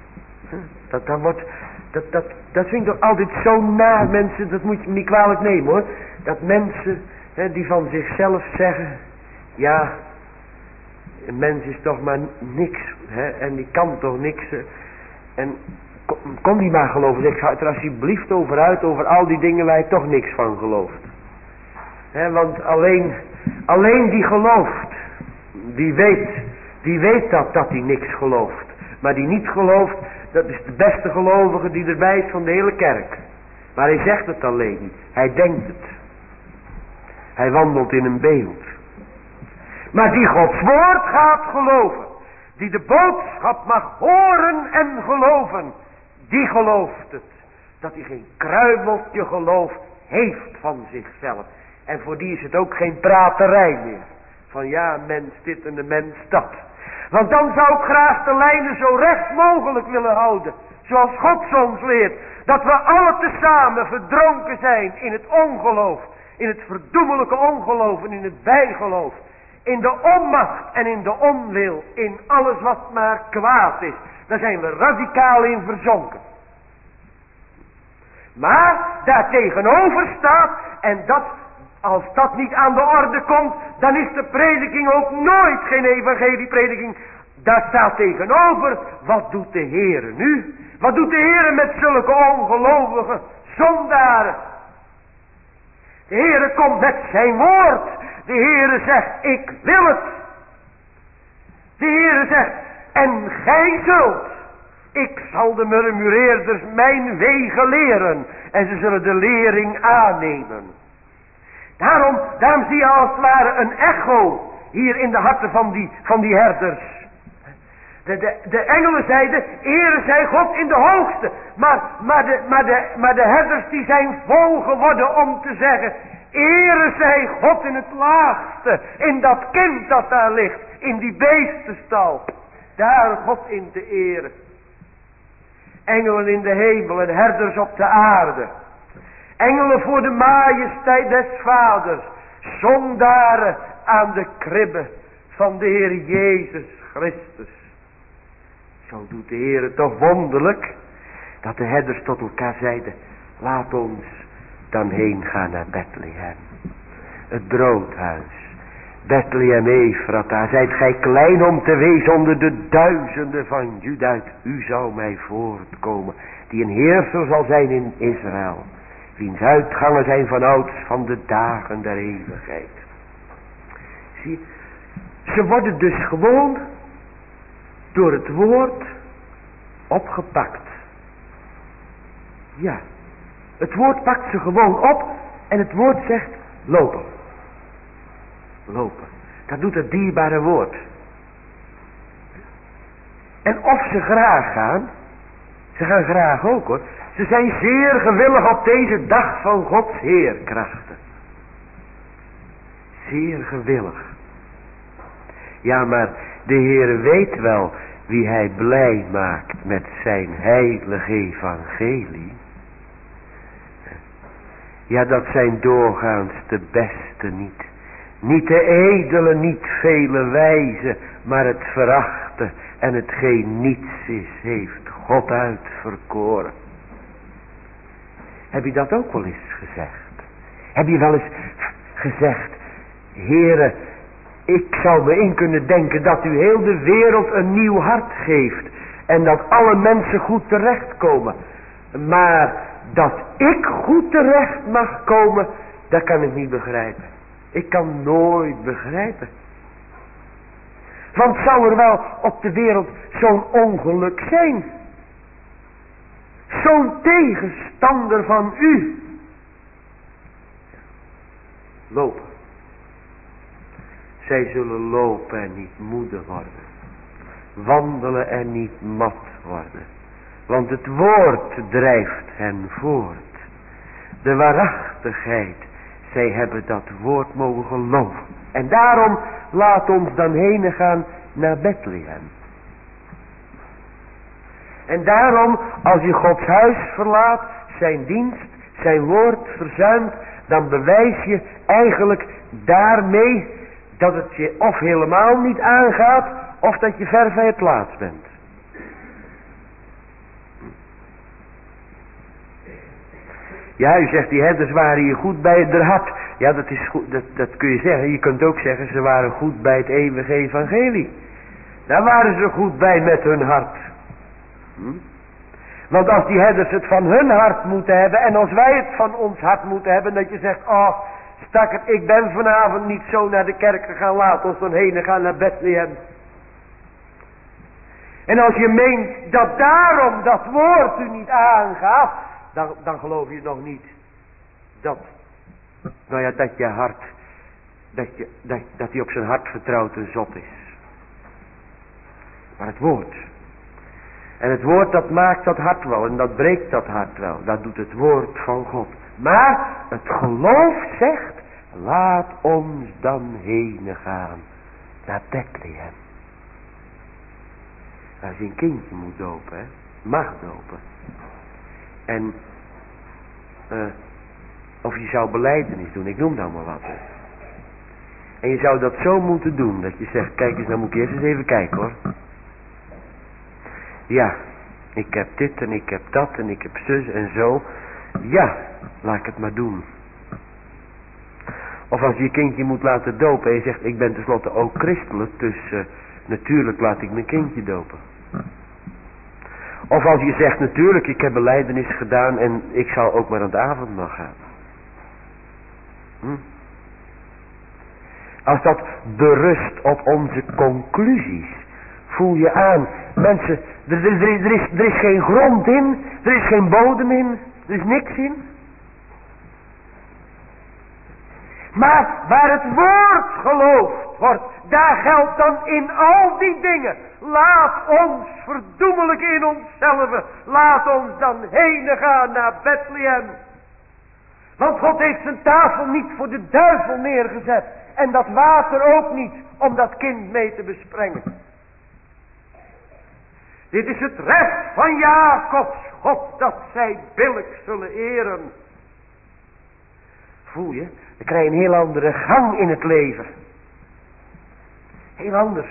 Dat vind ik toch altijd zo naar mensen, dat moet je me niet kwalijk nemen hoor. Dat mensen die van zichzelf zeggen, ja, een mens is toch maar niks, en die kan toch niks. En kom die maar geloven, ik ga het er alsjeblieft over uit, over al die dingen waar je toch niks van gelooft. Want alleen die gelooft, die weet dat hij niks gelooft. Maar die niet gelooft, dat is de beste gelovige die erbij is van de hele kerk. Maar hij zegt het alleen niet, hij denkt het. Hij wandelt in een beeld. Maar die Gods woord gaat geloven, die de boodschap mag horen en geloven, die gelooft het. Dat hij geen kruimeltje geloof heeft van zichzelf. En voor die is het ook geen praterij meer. Van ja, mens dit en de mens dat. Want dan zou ik graag de lijnen zo recht mogelijk willen houden. Zoals God ons leert. Dat we alle tezamen verdronken zijn in het ongeloof. In het verdoemelijke ongeloof en in het bijgeloof. In de onmacht en in de onwil. In alles wat maar kwaad is. Daar zijn we radicaal in verzonken. Maar daartegenover staat, en dat, als dat niet aan de orde komt, dan is de prediking ook nooit geen evangelieprediking. Daar staat tegenover, wat doet de Heere nu? Wat doet de Heere met zulke ongelovige zondaren? De Heere komt met zijn woord. De Heere zegt, ik wil het. De Heere zegt, en gij zult. Ik zal de murmureerders mijn wegen leren. En ze zullen de lering aannemen. Daarom zie je als het ware een echo. Hier in de harten van die herders. De engelen zeiden, ere zij God in de hoogste. Maar de herders die zijn vol geworden om te zeggen, ere zij God in het laagste. In dat kind dat daar ligt. In die beestenstal. Daar God in te eren. Engelen in de hemel en herders op de aarde. Engelen voor de majesteit des vaders. Zondaren aan de kribbe van de Heer Jezus Christus. Zo doet de Heer het toch wonderlijk. Dat de herders tot elkaar zeiden. Laat ons dan heen gaan naar Bethlehem. Het broodhuis. Bethlehem Ephrata, zijt gij klein om te wezen onder de duizenden van Juda. Uit u zou mij voortkomen, die een heerser zal zijn in Israël. Wiens uitgangen zijn van ouds van de dagen der eeuwigheid. Zie, ze worden dus gewoon door het woord opgepakt. Ja, het woord pakt ze gewoon op en het woord zegt lopen. Lopen. Dat doet het dierbare woord. En of ze graag gaan. Ze gaan graag ook hoor. Ze zijn zeer gewillig op deze dag van Gods heerkrachten. Zeer gewillig. Ja, maar de Heer weet wel wie hij blij maakt met zijn heilige evangelie. Ja, dat zijn doorgaans de beste niet. Niet de edele, niet vele wijze, maar het verachte en hetgeen niets is, heeft God uitverkoren. Heb je dat ook wel eens gezegd? Heb je wel eens gezegd, Heere, ik zou me in kunnen denken dat u heel de wereld een nieuw hart geeft en dat alle mensen goed terechtkomen. Maar dat ik goed terecht mag komen, dat kan ik niet begrijpen. Ik kan nooit begrijpen. Want zou er wel op de wereld zo'n ongeluk zijn? Zo'n tegenstander van u. Lopen. Zij zullen lopen en niet moede worden. Wandelen en niet mat worden. Want het woord drijft hen voort. De waarachtigheid. Zij hebben dat woord mogen geloven. En daarom laat ons dan heen gaan naar Bethlehem. En daarom, als je Gods huis verlaat, zijn dienst, zijn woord verzuimt, dan bewijs je eigenlijk daarmee dat het je of helemaal niet aangaat, of dat je ver van je plaats bent. Ja, u zegt die herders waren hier goed bij het hart. Ja, dat is goed, dat kun je zeggen. Je kunt ook zeggen, ze waren goed bij het eeuwige evangelie. Daar waren ze goed bij met hun hart. Want als die herders het van hun hart moeten hebben, en als wij het van ons hart moeten hebben, dat je zegt, oh, stakkerd, ik ben vanavond niet zo naar de kerk gegaan, laat ons dan heen gaan naar Bethlehem. En als je meent dat daarom dat woord u niet aangaat, dan geloof je nog niet dat, nou ja, dat je hart, dat hij op zijn hart vertrouwd en zot is. Maar het woord, En het woord dat maakt dat hart wel en dat breekt dat hart wel. Dat doet het woord van God. Maar het geloof zegt, laat ons dan heen gaan naar Bethlehem. Als je een kindje moet dopen, hè, mag dopen. En of je zou belijdenis doen, ik noem nou maar wat. Hè. En je zou dat zo moeten doen, dat je zegt, kijk eens, nou moet ik eerst eens even kijken hoor. Ja, ik heb dit en ik heb dat en ik heb zus en zo. Ja, laat ik het maar doen. Of als je je kindje moet laten dopen en je zegt, ik ben tenslotte ook christelijk, dus natuurlijk laat ik mijn kindje dopen. Of als je zegt, natuurlijk, ik heb belijdenis gedaan en ik zal ook maar aan het avondmaal gaan. Als dat berust op onze conclusies, voel je aan, mensen, er is geen grond in, er is geen bodem in, er is niks in. Maar waar het woord geloofd wordt, daar geldt dan in al die dingen. Laat ons verdoemelijk in onszelf, laat ons dan heen gaan naar Bethlehem. Want God heeft zijn tafel niet voor de duivel neergezet. En dat water ook niet, om dat kind mee te besprengen. Dit is het recht van Jacobs God, dat zij billijk zullen eren. Voel je? Dan krijg je een heel andere gang in het leven. Heel anders.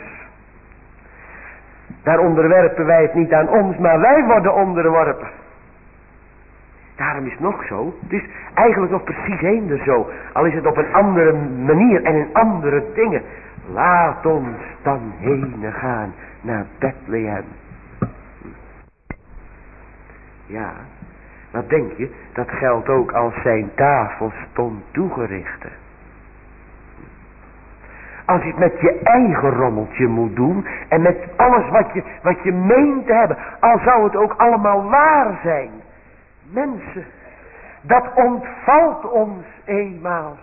Daar onderwerpen wij het niet aan ons, maar wij worden onderworpen. Daarom is het nog zo. Het is eigenlijk nog precies eender zo. Al is het op een andere manier en in andere dingen. Laat ons dan heen gaan naar Bethlehem. Ja, wat denk je? Dat geldt ook als zijn tafel stond toegericht. Als je het met je eigen rommeltje moet doen. En met alles wat je meent te hebben. Al zou het ook allemaal waar zijn. Mensen, dat ontvalt ons eenmaal.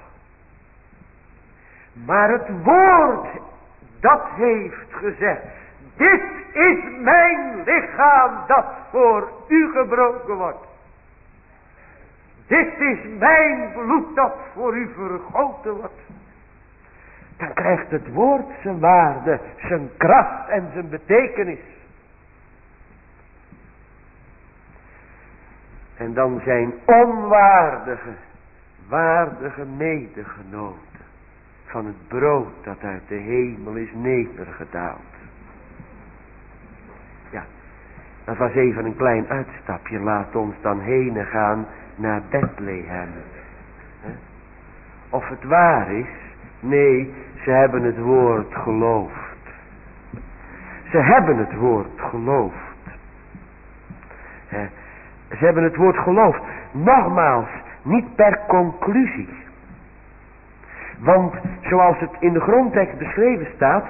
Maar het woord, dat heeft gezegd. Dit is mijn lichaam dat voor u gebroken wordt. Dit is mijn bloed dat voor u vergoten wordt. Dan krijgt het woord zijn waarde, zijn kracht en zijn betekenis. En dan zijn onwaardige, waardige medegenoten van het brood dat uit de hemel is nedergedaald. Ja, dat was even een klein uitstapje. Laat ons dan heen gaan naar Bethlehem. Of het waar is? Nee, ze hebben het woord geloofd. Ze hebben het woord geloofd. Ze hebben het woord geloofd. Nogmaals, niet per conclusie. Want zoals het in de grondtekst beschreven staat,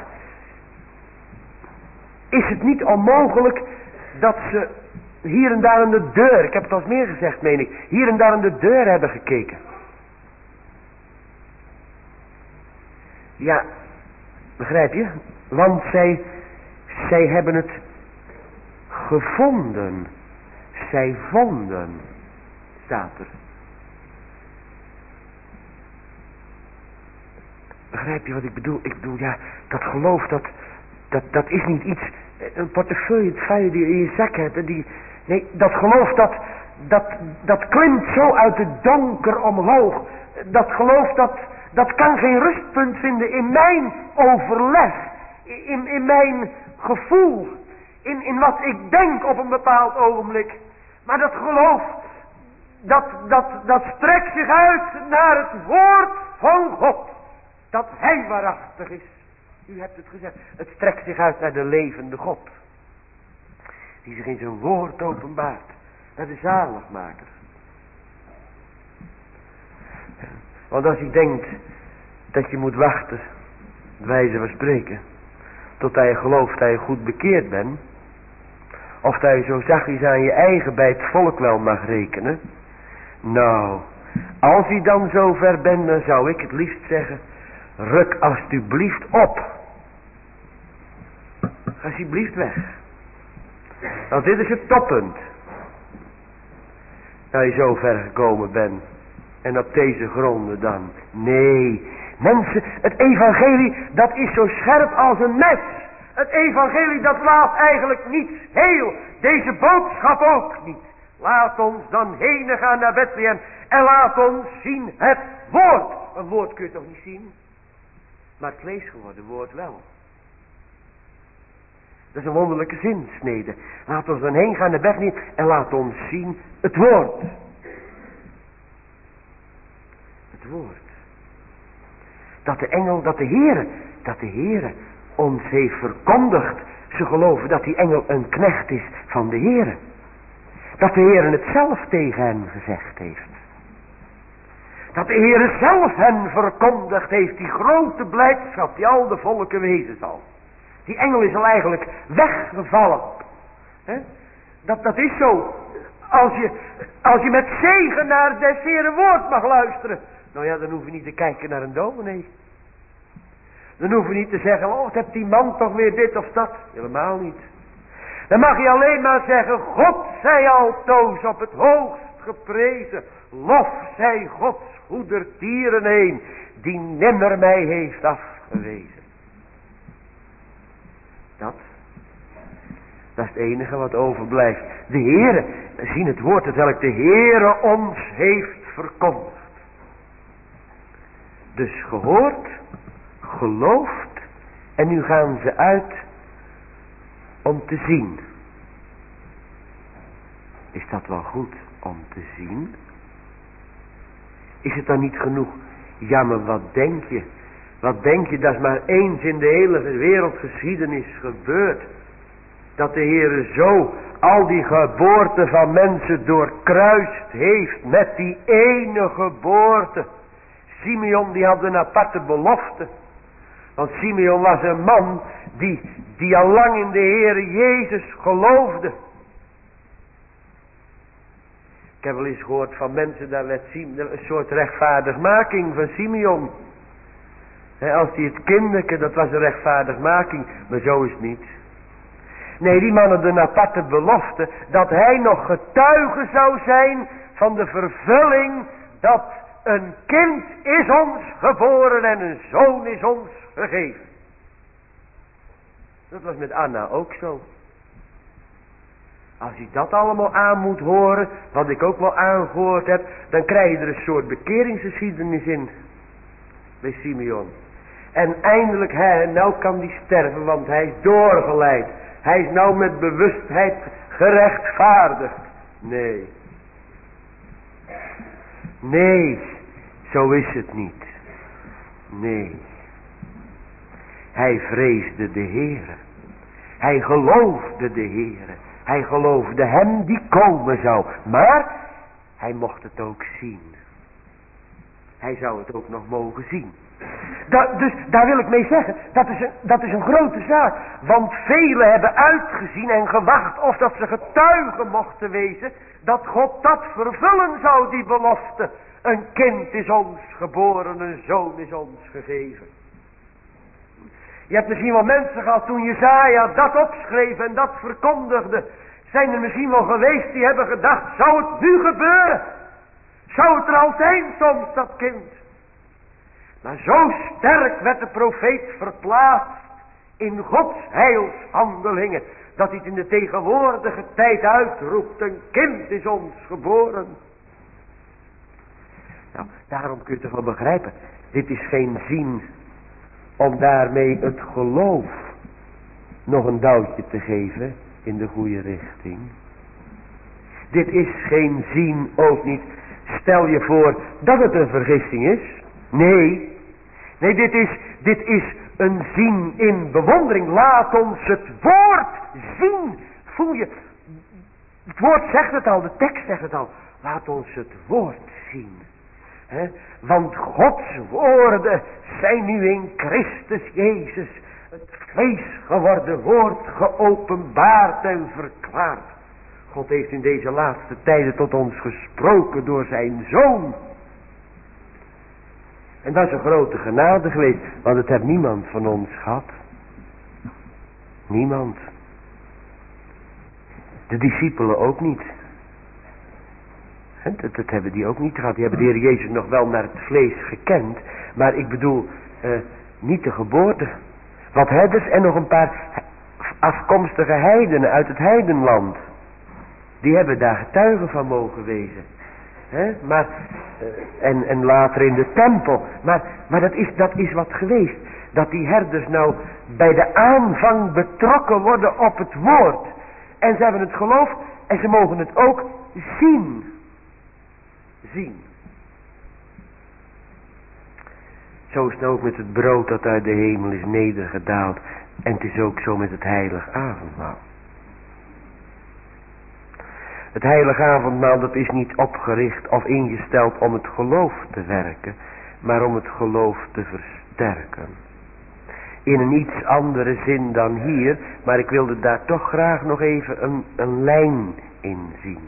is het niet onmogelijk dat ze hier en daar aan de deur, ik heb het al eens meer gezegd meen ik, hier en daar aan de deur hebben gekeken. Ja, begrijp je? Want zij hebben het gevonden. Zij vonden, staat er. Begrijp je wat ik bedoel? Ik bedoel, ja, dat geloof, dat is niet iets, een portefeuille die je in je zak hebt. Nee, dat geloof, dat klimt zo uit het donker omhoog. Dat geloof, dat kan geen rustpunt vinden in mijn overleg. In mijn gevoel. In wat ik denk op een bepaald ogenblik. Maar dat geloof, dat strekt zich uit naar het woord van God. Dat hij waarachtig is. U hebt het gezegd. Het strekt zich uit naar de levende God. Die zich in zijn woord openbaart. Naar de zaligmaker. Want als je denkt dat je moet wachten, wijze van spreken, totdat je gelooft dat je goed bekeerd bent, of dat je zo zachtjes aan je eigen bij het volk wel mag rekenen. Nou, als je dan zo ver bent, dan zou ik het liefst zeggen, ruk alsjeblieft op. Alsjeblieft weg. Want dit is het toppunt. Dat je zo ver gekomen bent. En op deze gronden dan. Nee, mensen, het evangelie dat is zo scherp als een mes. Het evangelie dat laat eigenlijk niets heel. Deze boodschap ook niet. Laat ons dan heen gaan naar Bethlehem. En laat ons zien het woord. Een woord kun je toch niet zien? Maar het vlees geworden woord wel. Dat is een wonderlijke zinsnede. Laat ons dan heen gaan naar Bethlehem. En laat ons zien het woord. Het woord. Dat de engel, dat de Heere ons heeft verkondigd. Ze geloven dat die engel een knecht is van de Heere. Dat de Heere het zelf tegen hen gezegd heeft. Dat de Heere zelf hen verkondigd heeft. Die grote blijdschap die al de volken wezen zal. Die engel is al eigenlijk weggevallen. Dat is zo. Als je met zegen naar des Heeren woord mag luisteren. Nou ja, dan hoef je niet te kijken naar een dominee. Dan hoef je niet te zeggen, oh, wat hebt die man toch weer dit of dat. Helemaal niet. Dan mag je alleen maar zeggen, God zij altoos op het hoogst geprezen. Lof zij Gods goedertieren heen, die nimmer mij heeft afgewezen. Dat is het enige wat overblijft. De Heere, zien het woord het welk de Heere ons heeft verkondigd. Dus gehoord, geloofd en nu gaan ze uit om te zien. Is dat wel goed om te zien? Is het dan niet genoeg? Ja, maar wat denk je? Wat denk je, dat is maar eens in de hele wereldgeschiedenis gebeurd. Dat de Heere zo al die geboorten van mensen doorkruist heeft met die ene geboorte. Simeon die had een aparte belofte. Want Simeon was een man die al lang in de Heere Jezus geloofde. Ik heb wel eens gehoord van mensen, daar werd een soort rechtvaardigmaking van Simeon. Als hij het kindeke, dat was een rechtvaardigmaking, maar zo is het niet. Nee, die man had een aparte belofte, dat hij nog getuige zou zijn van de vervulling, dat een kind is ons geboren en een zoon is ons gegeven. Dat was met Anna ook zo. Als je dat allemaal aan moet horen, wat ik ook wel aangehoord heb, dan krijg je er een soort bekeringsgeschiedenis in. Bij Simeon. En eindelijk, nou kan die sterven, want hij is doorgeleid. Hij is nou met bewustheid gerechtvaardigd. Nee. Nee, zo is het niet. Nee. Hij vreesde de Heere. Hij geloofde de Heere. Hij geloofde hem die komen zou. Maar hij mocht het ook zien. Hij zou het ook nog mogen zien. Dus daar wil ik mee zeggen, dat is een grote zaak. Want velen hebben uitgezien en gewacht of dat ze getuigen mochten wezen, dat God dat vervullen zou, die belofte. Een kind is ons geboren, een zoon is ons gegeven. Je hebt misschien wel mensen gehad toen Jesaja dat opschreef en dat verkondigde. Zijn er misschien wel geweest die hebben gedacht, zou het nu gebeuren? Zou het er al zijn soms, dat kind? Maar zo sterk werd de profeet verplaatst in Gods heilshandelingen, dat hij het in de tegenwoordige tijd uitroept, een kind is ons geboren. Nou, daarom kun je toch wel begrijpen, dit is geen zien om daarmee het geloof nog een duwtje te geven in de goede richting. Dit is geen zien, ook niet. Stel je voor dat het een vergissing is. Nee, dit is een zien in bewondering. Laat ons het woord zien. Voel je, het woord zegt het al, de tekst zegt het al. Laat ons het woord zien. Want Gods woorden zijn nu in Christus Jezus, het vlees geworden woord, geopenbaard en verklaard. God heeft in deze laatste tijden tot ons gesproken door zijn Zoon. En dat is een grote genade geweest, want het heeft niemand van ons gehad. Niemand. De discipelen ook niet. Dat hebben die ook niet gehad. Die hebben de Heer Jezus nog wel naar het vlees gekend. Maar ik bedoel, niet de geboorte. Wat herders en nog een paar afkomstige heidenen uit het heidenland. Die hebben daar getuigen van mogen wezen. Maar, en later in de tempel. Maar dat is wat geweest. Dat die herders nou bij de aanvang betrokken worden op het woord. En ze hebben het geloofd en ze mogen het ook zien. Zo is het ook met het brood dat uit de hemel is nedergedaald. En het is ook zo met het heilig avondmaal. Het heilige avondmaal, dat is niet opgericht of ingesteld om het geloof te werken, maar om het geloof te versterken. In een iets andere zin dan hier, maar ik wilde daar toch graag nog even een lijn in zien.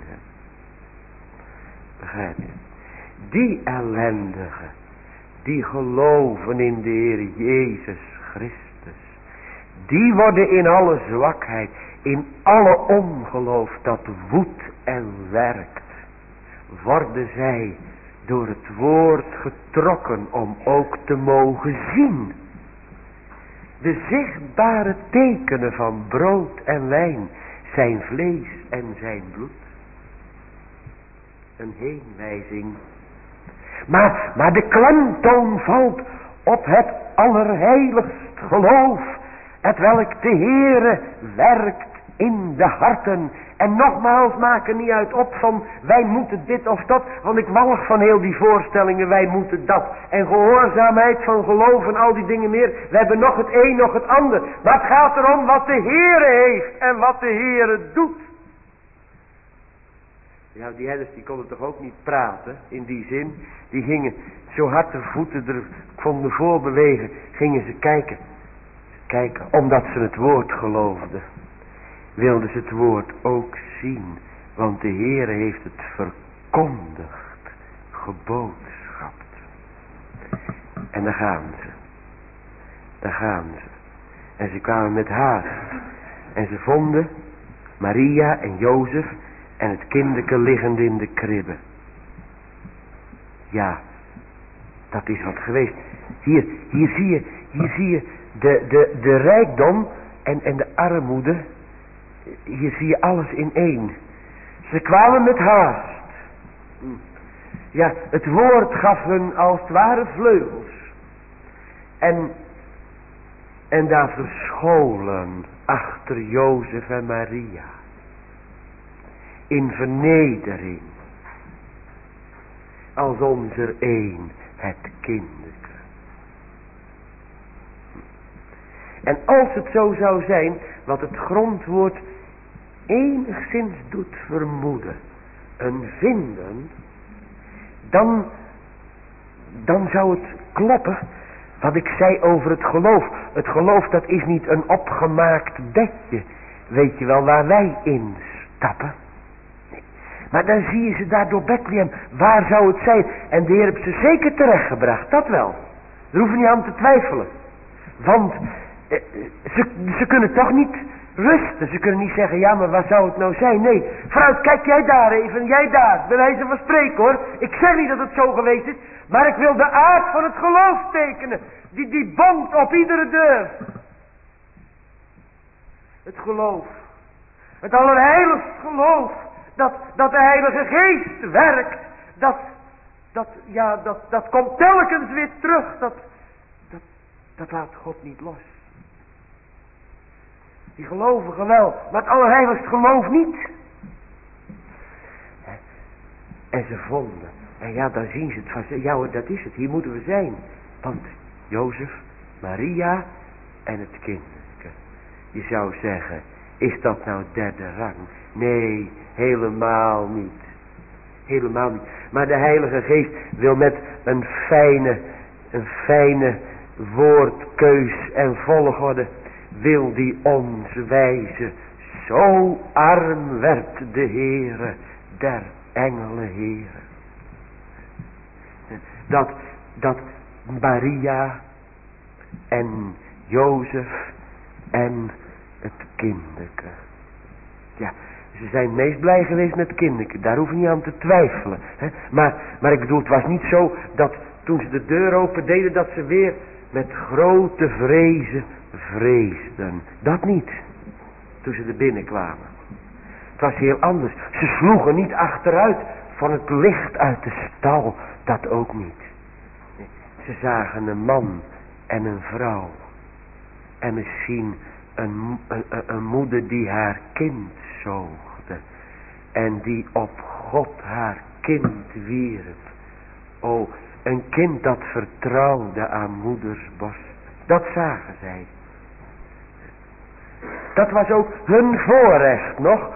Begrijp je? Die ellendigen, die geloven in de Heer Jezus Christus, die worden in alle zwakheid, in alle ongeloof dat woedt en werkt, worden zij door het woord getrokken om ook te mogen zien de zichtbare tekenen van brood en wijn, zijn vlees en zijn bloed. Een heenwijzing. Maar de klemtoon valt op het allerheiligst geloof, hetwelk de Heere werkt in de harten. En nogmaals, maak er niet uit op van wij moeten dit of dat, want ik walg van heel die voorstellingen, wij moeten dat. En gehoorzaamheid van geloof en al die dingen meer. We hebben nog het een, nog het ander. Maar het gaat erom wat de Heere heeft en wat de Heere doet. Ja, die herders die konden toch ook niet praten in die zin. Die gingen zo hard de voeten er konden voorbewegen, gingen ze kijken. Omdat ze het woord geloofden. Wilden ze het woord ook zien. Want de Heere heeft het verkondigd. Geboodschapt. En daar gaan ze. En ze kwamen met haast. En ze vonden Maria en Jozef en het kinderke liggend in de kribbe. Ja, dat is wat geweest. Hier zie je de rijkdom en de armoede. Hier zie je alles in één. Ze kwamen met haast. Ja, het woord gaf hun als het ware vleugels. En daar verscholen achter Jozef en Maria. In vernedering. Als onze een het kinderke. En als het zo zou zijn, wat het grondwoord enigszins doet vermoeden, een vinden, dan zou het kloppen wat ik zei over het geloof. Het geloof, dat is niet een opgemaakt bedje, weet je wel, waar wij in stappen. Nee. Maar dan zie je ze daar door Bethlehem, waar zou het zijn? En de Heer heeft ze zeker terechtgebracht, dat wel. Daar hoeven niet aan te twijfelen. Want ze kunnen toch niet rusten. Ze kunnen niet zeggen, ja, maar waar zou het nou zijn? Nee, vooruit, kijk jij daar even, jij daar. Bij wijze van spreken hoor. Ik zeg niet dat het zo geweest is, maar ik wil de aard van het geloof tekenen. Die bond op iedere deur. Het geloof. Het allerheiligst geloof. Dat de Heilige Geest werkt. Dat komt telkens weer terug. Dat laat God niet los. Die gelovigen wel, maar het allerheiligst geloof niet. En ze vonden. En ja, dan zien ze het van, ja hoor, dat is het, hier moeten we zijn. Want Jozef, Maria en het kinderke. Je zou zeggen, is dat nou derde rang? Nee, helemaal niet. Helemaal niet. Maar de Heilige Geest wil met een fijne woordkeus en volgorde, wil die ons wijzen. Zo arm werd de Heere der engelen Heere. Dat Maria en Jozef en het kinderke. Ja, Ze zijn meest blij geweest met kinderen. Daar hoef je niet aan te twijfelen. Hè? Maar ik bedoel, het was niet zo dat toen ze de deur open deden, dat ze weer met grote vrezen vreesden. Dat niet. Toen ze er binnenkwamen. Het was heel anders. Ze sloegen niet achteruit van het licht uit de stal. Dat ook niet. Ze zagen een man en een vrouw. En misschien een moeder die haar kind zoogde. En die op God haar kind wierp. O, een kind dat vertrouwde aan moeders borst. Dat zagen zij. Dat was ook hun voorrecht nog.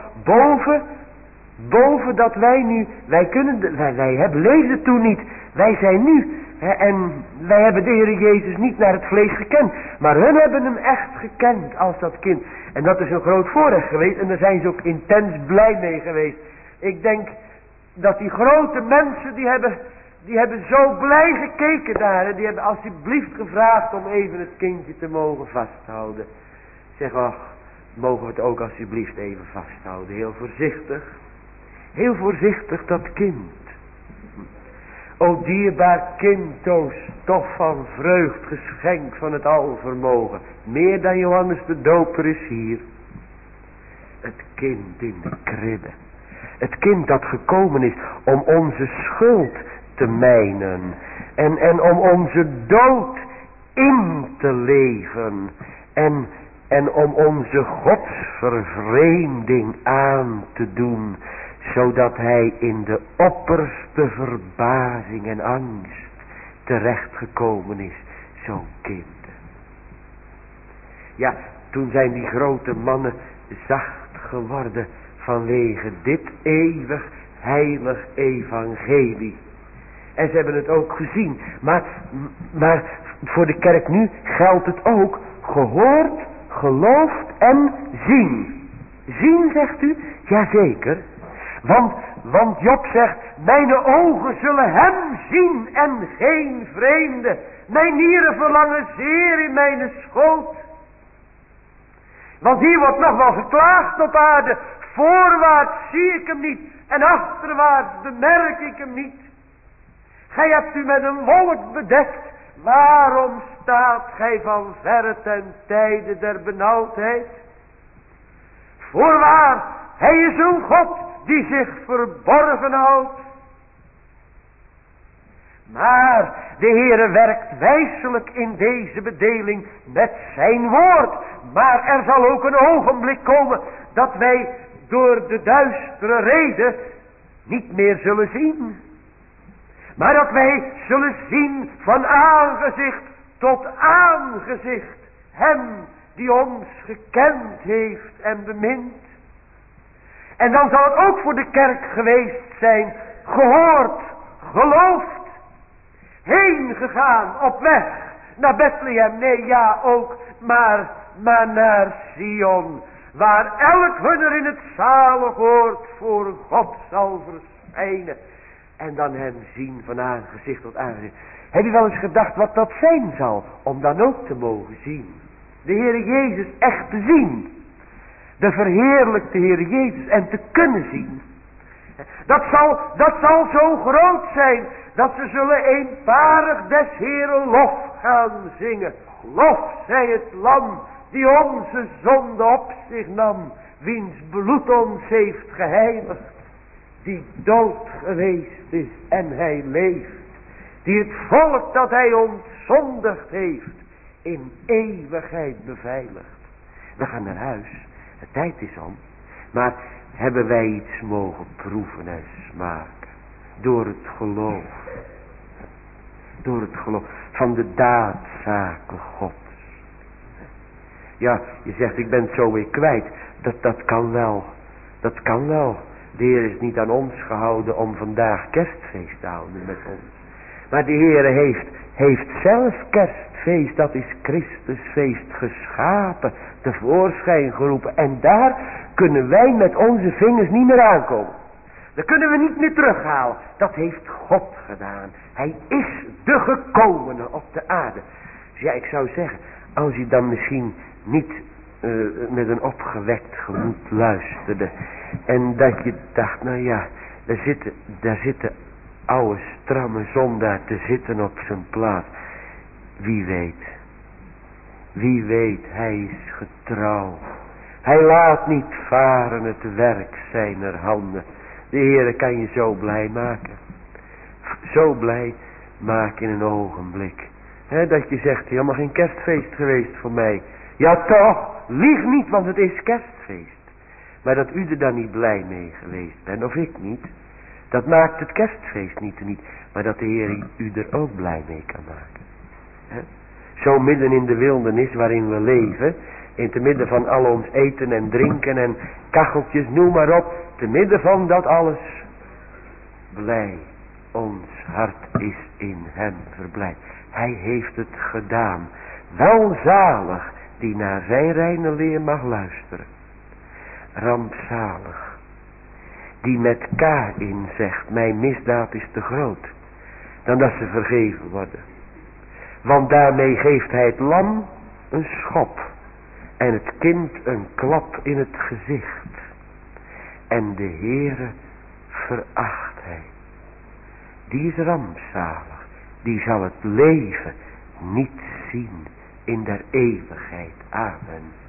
Boven dat wij nu, wij hebben leefden toen niet. Wij zijn nu. En wij hebben de Heer Jezus niet naar het vlees gekend. Maar hun hebben hem echt gekend als dat kind. En dat is een groot voorrecht geweest. En daar zijn ze ook intens blij mee geweest. Ik denk dat die grote mensen die hebben zo blij gekeken daar. En die hebben alsjeblieft gevraagd om even het kindje te mogen vasthouden. Zeg, ach, mogen we het ook alsjeblieft even vasthouden. Heel voorzichtig. Heel voorzichtig dat kind. O dierbaar kind, o stof van vreugd, geschenk van het alvermogen. Meer dan Johannes de Doper is hier. Het kind in de kribbe. Het kind dat gekomen is om onze schuld te mijnen. En om onze dood in te leven. En om onze godsvervreemding aan te doen. Zodat hij in de opperste verbazing en angst terechtgekomen is. Zo'n kind. Ja, toen zijn die grote mannen zacht geworden vanwege dit eeuwig heilig evangelie. En ze hebben het ook gezien. Maar voor de kerk nu geldt het ook gehoord, geloofd en zien. Zien, zegt u? Jazeker. Want Job zegt, mijn ogen zullen hem zien en geen vreemde. Mijn nieren verlangen zeer in mijn schoot. Want hier wordt nog wel geklaagd op aarde. Voorwaarts zie ik hem niet en achterwaarts bemerk ik hem niet. Gij hebt u met een wolk bedekt. Waarom staat gij van verre ten tijde der benauwdheid? Voorwaar, hij is een God die zich verborgen houdt. Maar de Heere werkt wijselijk in deze bedeling met zijn woord. Maar er zal ook een ogenblik komen dat wij door de duistere reden niet meer zullen zien. Maar dat wij zullen zien van aangezicht tot aangezicht hem die ons gekend heeft en bemint. En dan zal het ook voor de kerk geweest zijn, gehoord, geloofd, heen gegaan op weg naar Bethlehem. Nee, ja ook, maar naar Sion, waar elk hunner in het zalig woord voor God zal verschijnen. En dan hem zien van aangezicht tot aangezicht. Heb je wel eens gedacht wat dat zijn zal, om dan ook te mogen zien? De Heere Jezus echt te zien. De verheerlijkte Heere Jezus en te kunnen zien. Dat zal zo groot zijn, dat ze zullen eenparig des Heeren lof gaan zingen. Lof zij het lam, die onze zonde op zich nam, wiens bloed ons heeft geheiligd. Die dood geweest is en hij leeft. Die het volk dat hij ontzondigd heeft in eeuwigheid beveiligt. We gaan naar huis. De tijd is om. Maar hebben wij iets mogen proeven en smaken. Door het geloof. Door het geloof van de daadzaken Gods. Ja, je zegt ik ben het zo weer kwijt. Dat kan wel. Dat kan wel. De Heer is niet aan ons gehouden om vandaag kerstfeest te houden met ons. Maar de Heer heeft zelf kerstfeest, dat is Christusfeest, geschapen, tevoorschijn geroepen. En daar kunnen wij met onze vingers niet meer aankomen. Dat kunnen we niet meer terughalen. Dat heeft God gedaan. Hij is de gekomene op de aarde. Dus ja, ik zou zeggen, als je dan misschien niet met een opgewekt gemoed luisterde. En dat je dacht, nou ja, daar zitten oude stramme zondaar te zitten op zijn plaats. Wie weet, hij is getrouw. Hij laat niet varen het werk zijner handen. De Heere kan je zo blij maken. Zo blij maken in een ogenblik. Dat je zegt, helemaal geen kerstfeest geweest voor mij. Ja toch, lieg niet, want het is kerstfeest. Maar dat u er dan niet blij mee geweest bent, of ik niet. Dat maakt het kerstfeest niet. Maar dat de Heer u er ook blij mee kan maken. Zo midden in de wildernis waarin we leven. In te midden van al ons eten en drinken en kacheltjes, noem maar op. Te midden van dat alles. Blij, ons hart is in hem verblijd. Hij heeft het gedaan. Welzalig die naar zijn reine leer mag luisteren. Rampzalig die met K in zegt, mijn misdaad is te groot dan dat ze vergeven worden. Want daarmee geeft hij het lam een schop en het kind een klap in het gezicht. En de Heere veracht hij. Die is rampzalig. Die zal het leven niet zien in der eeuwigheid. Amen.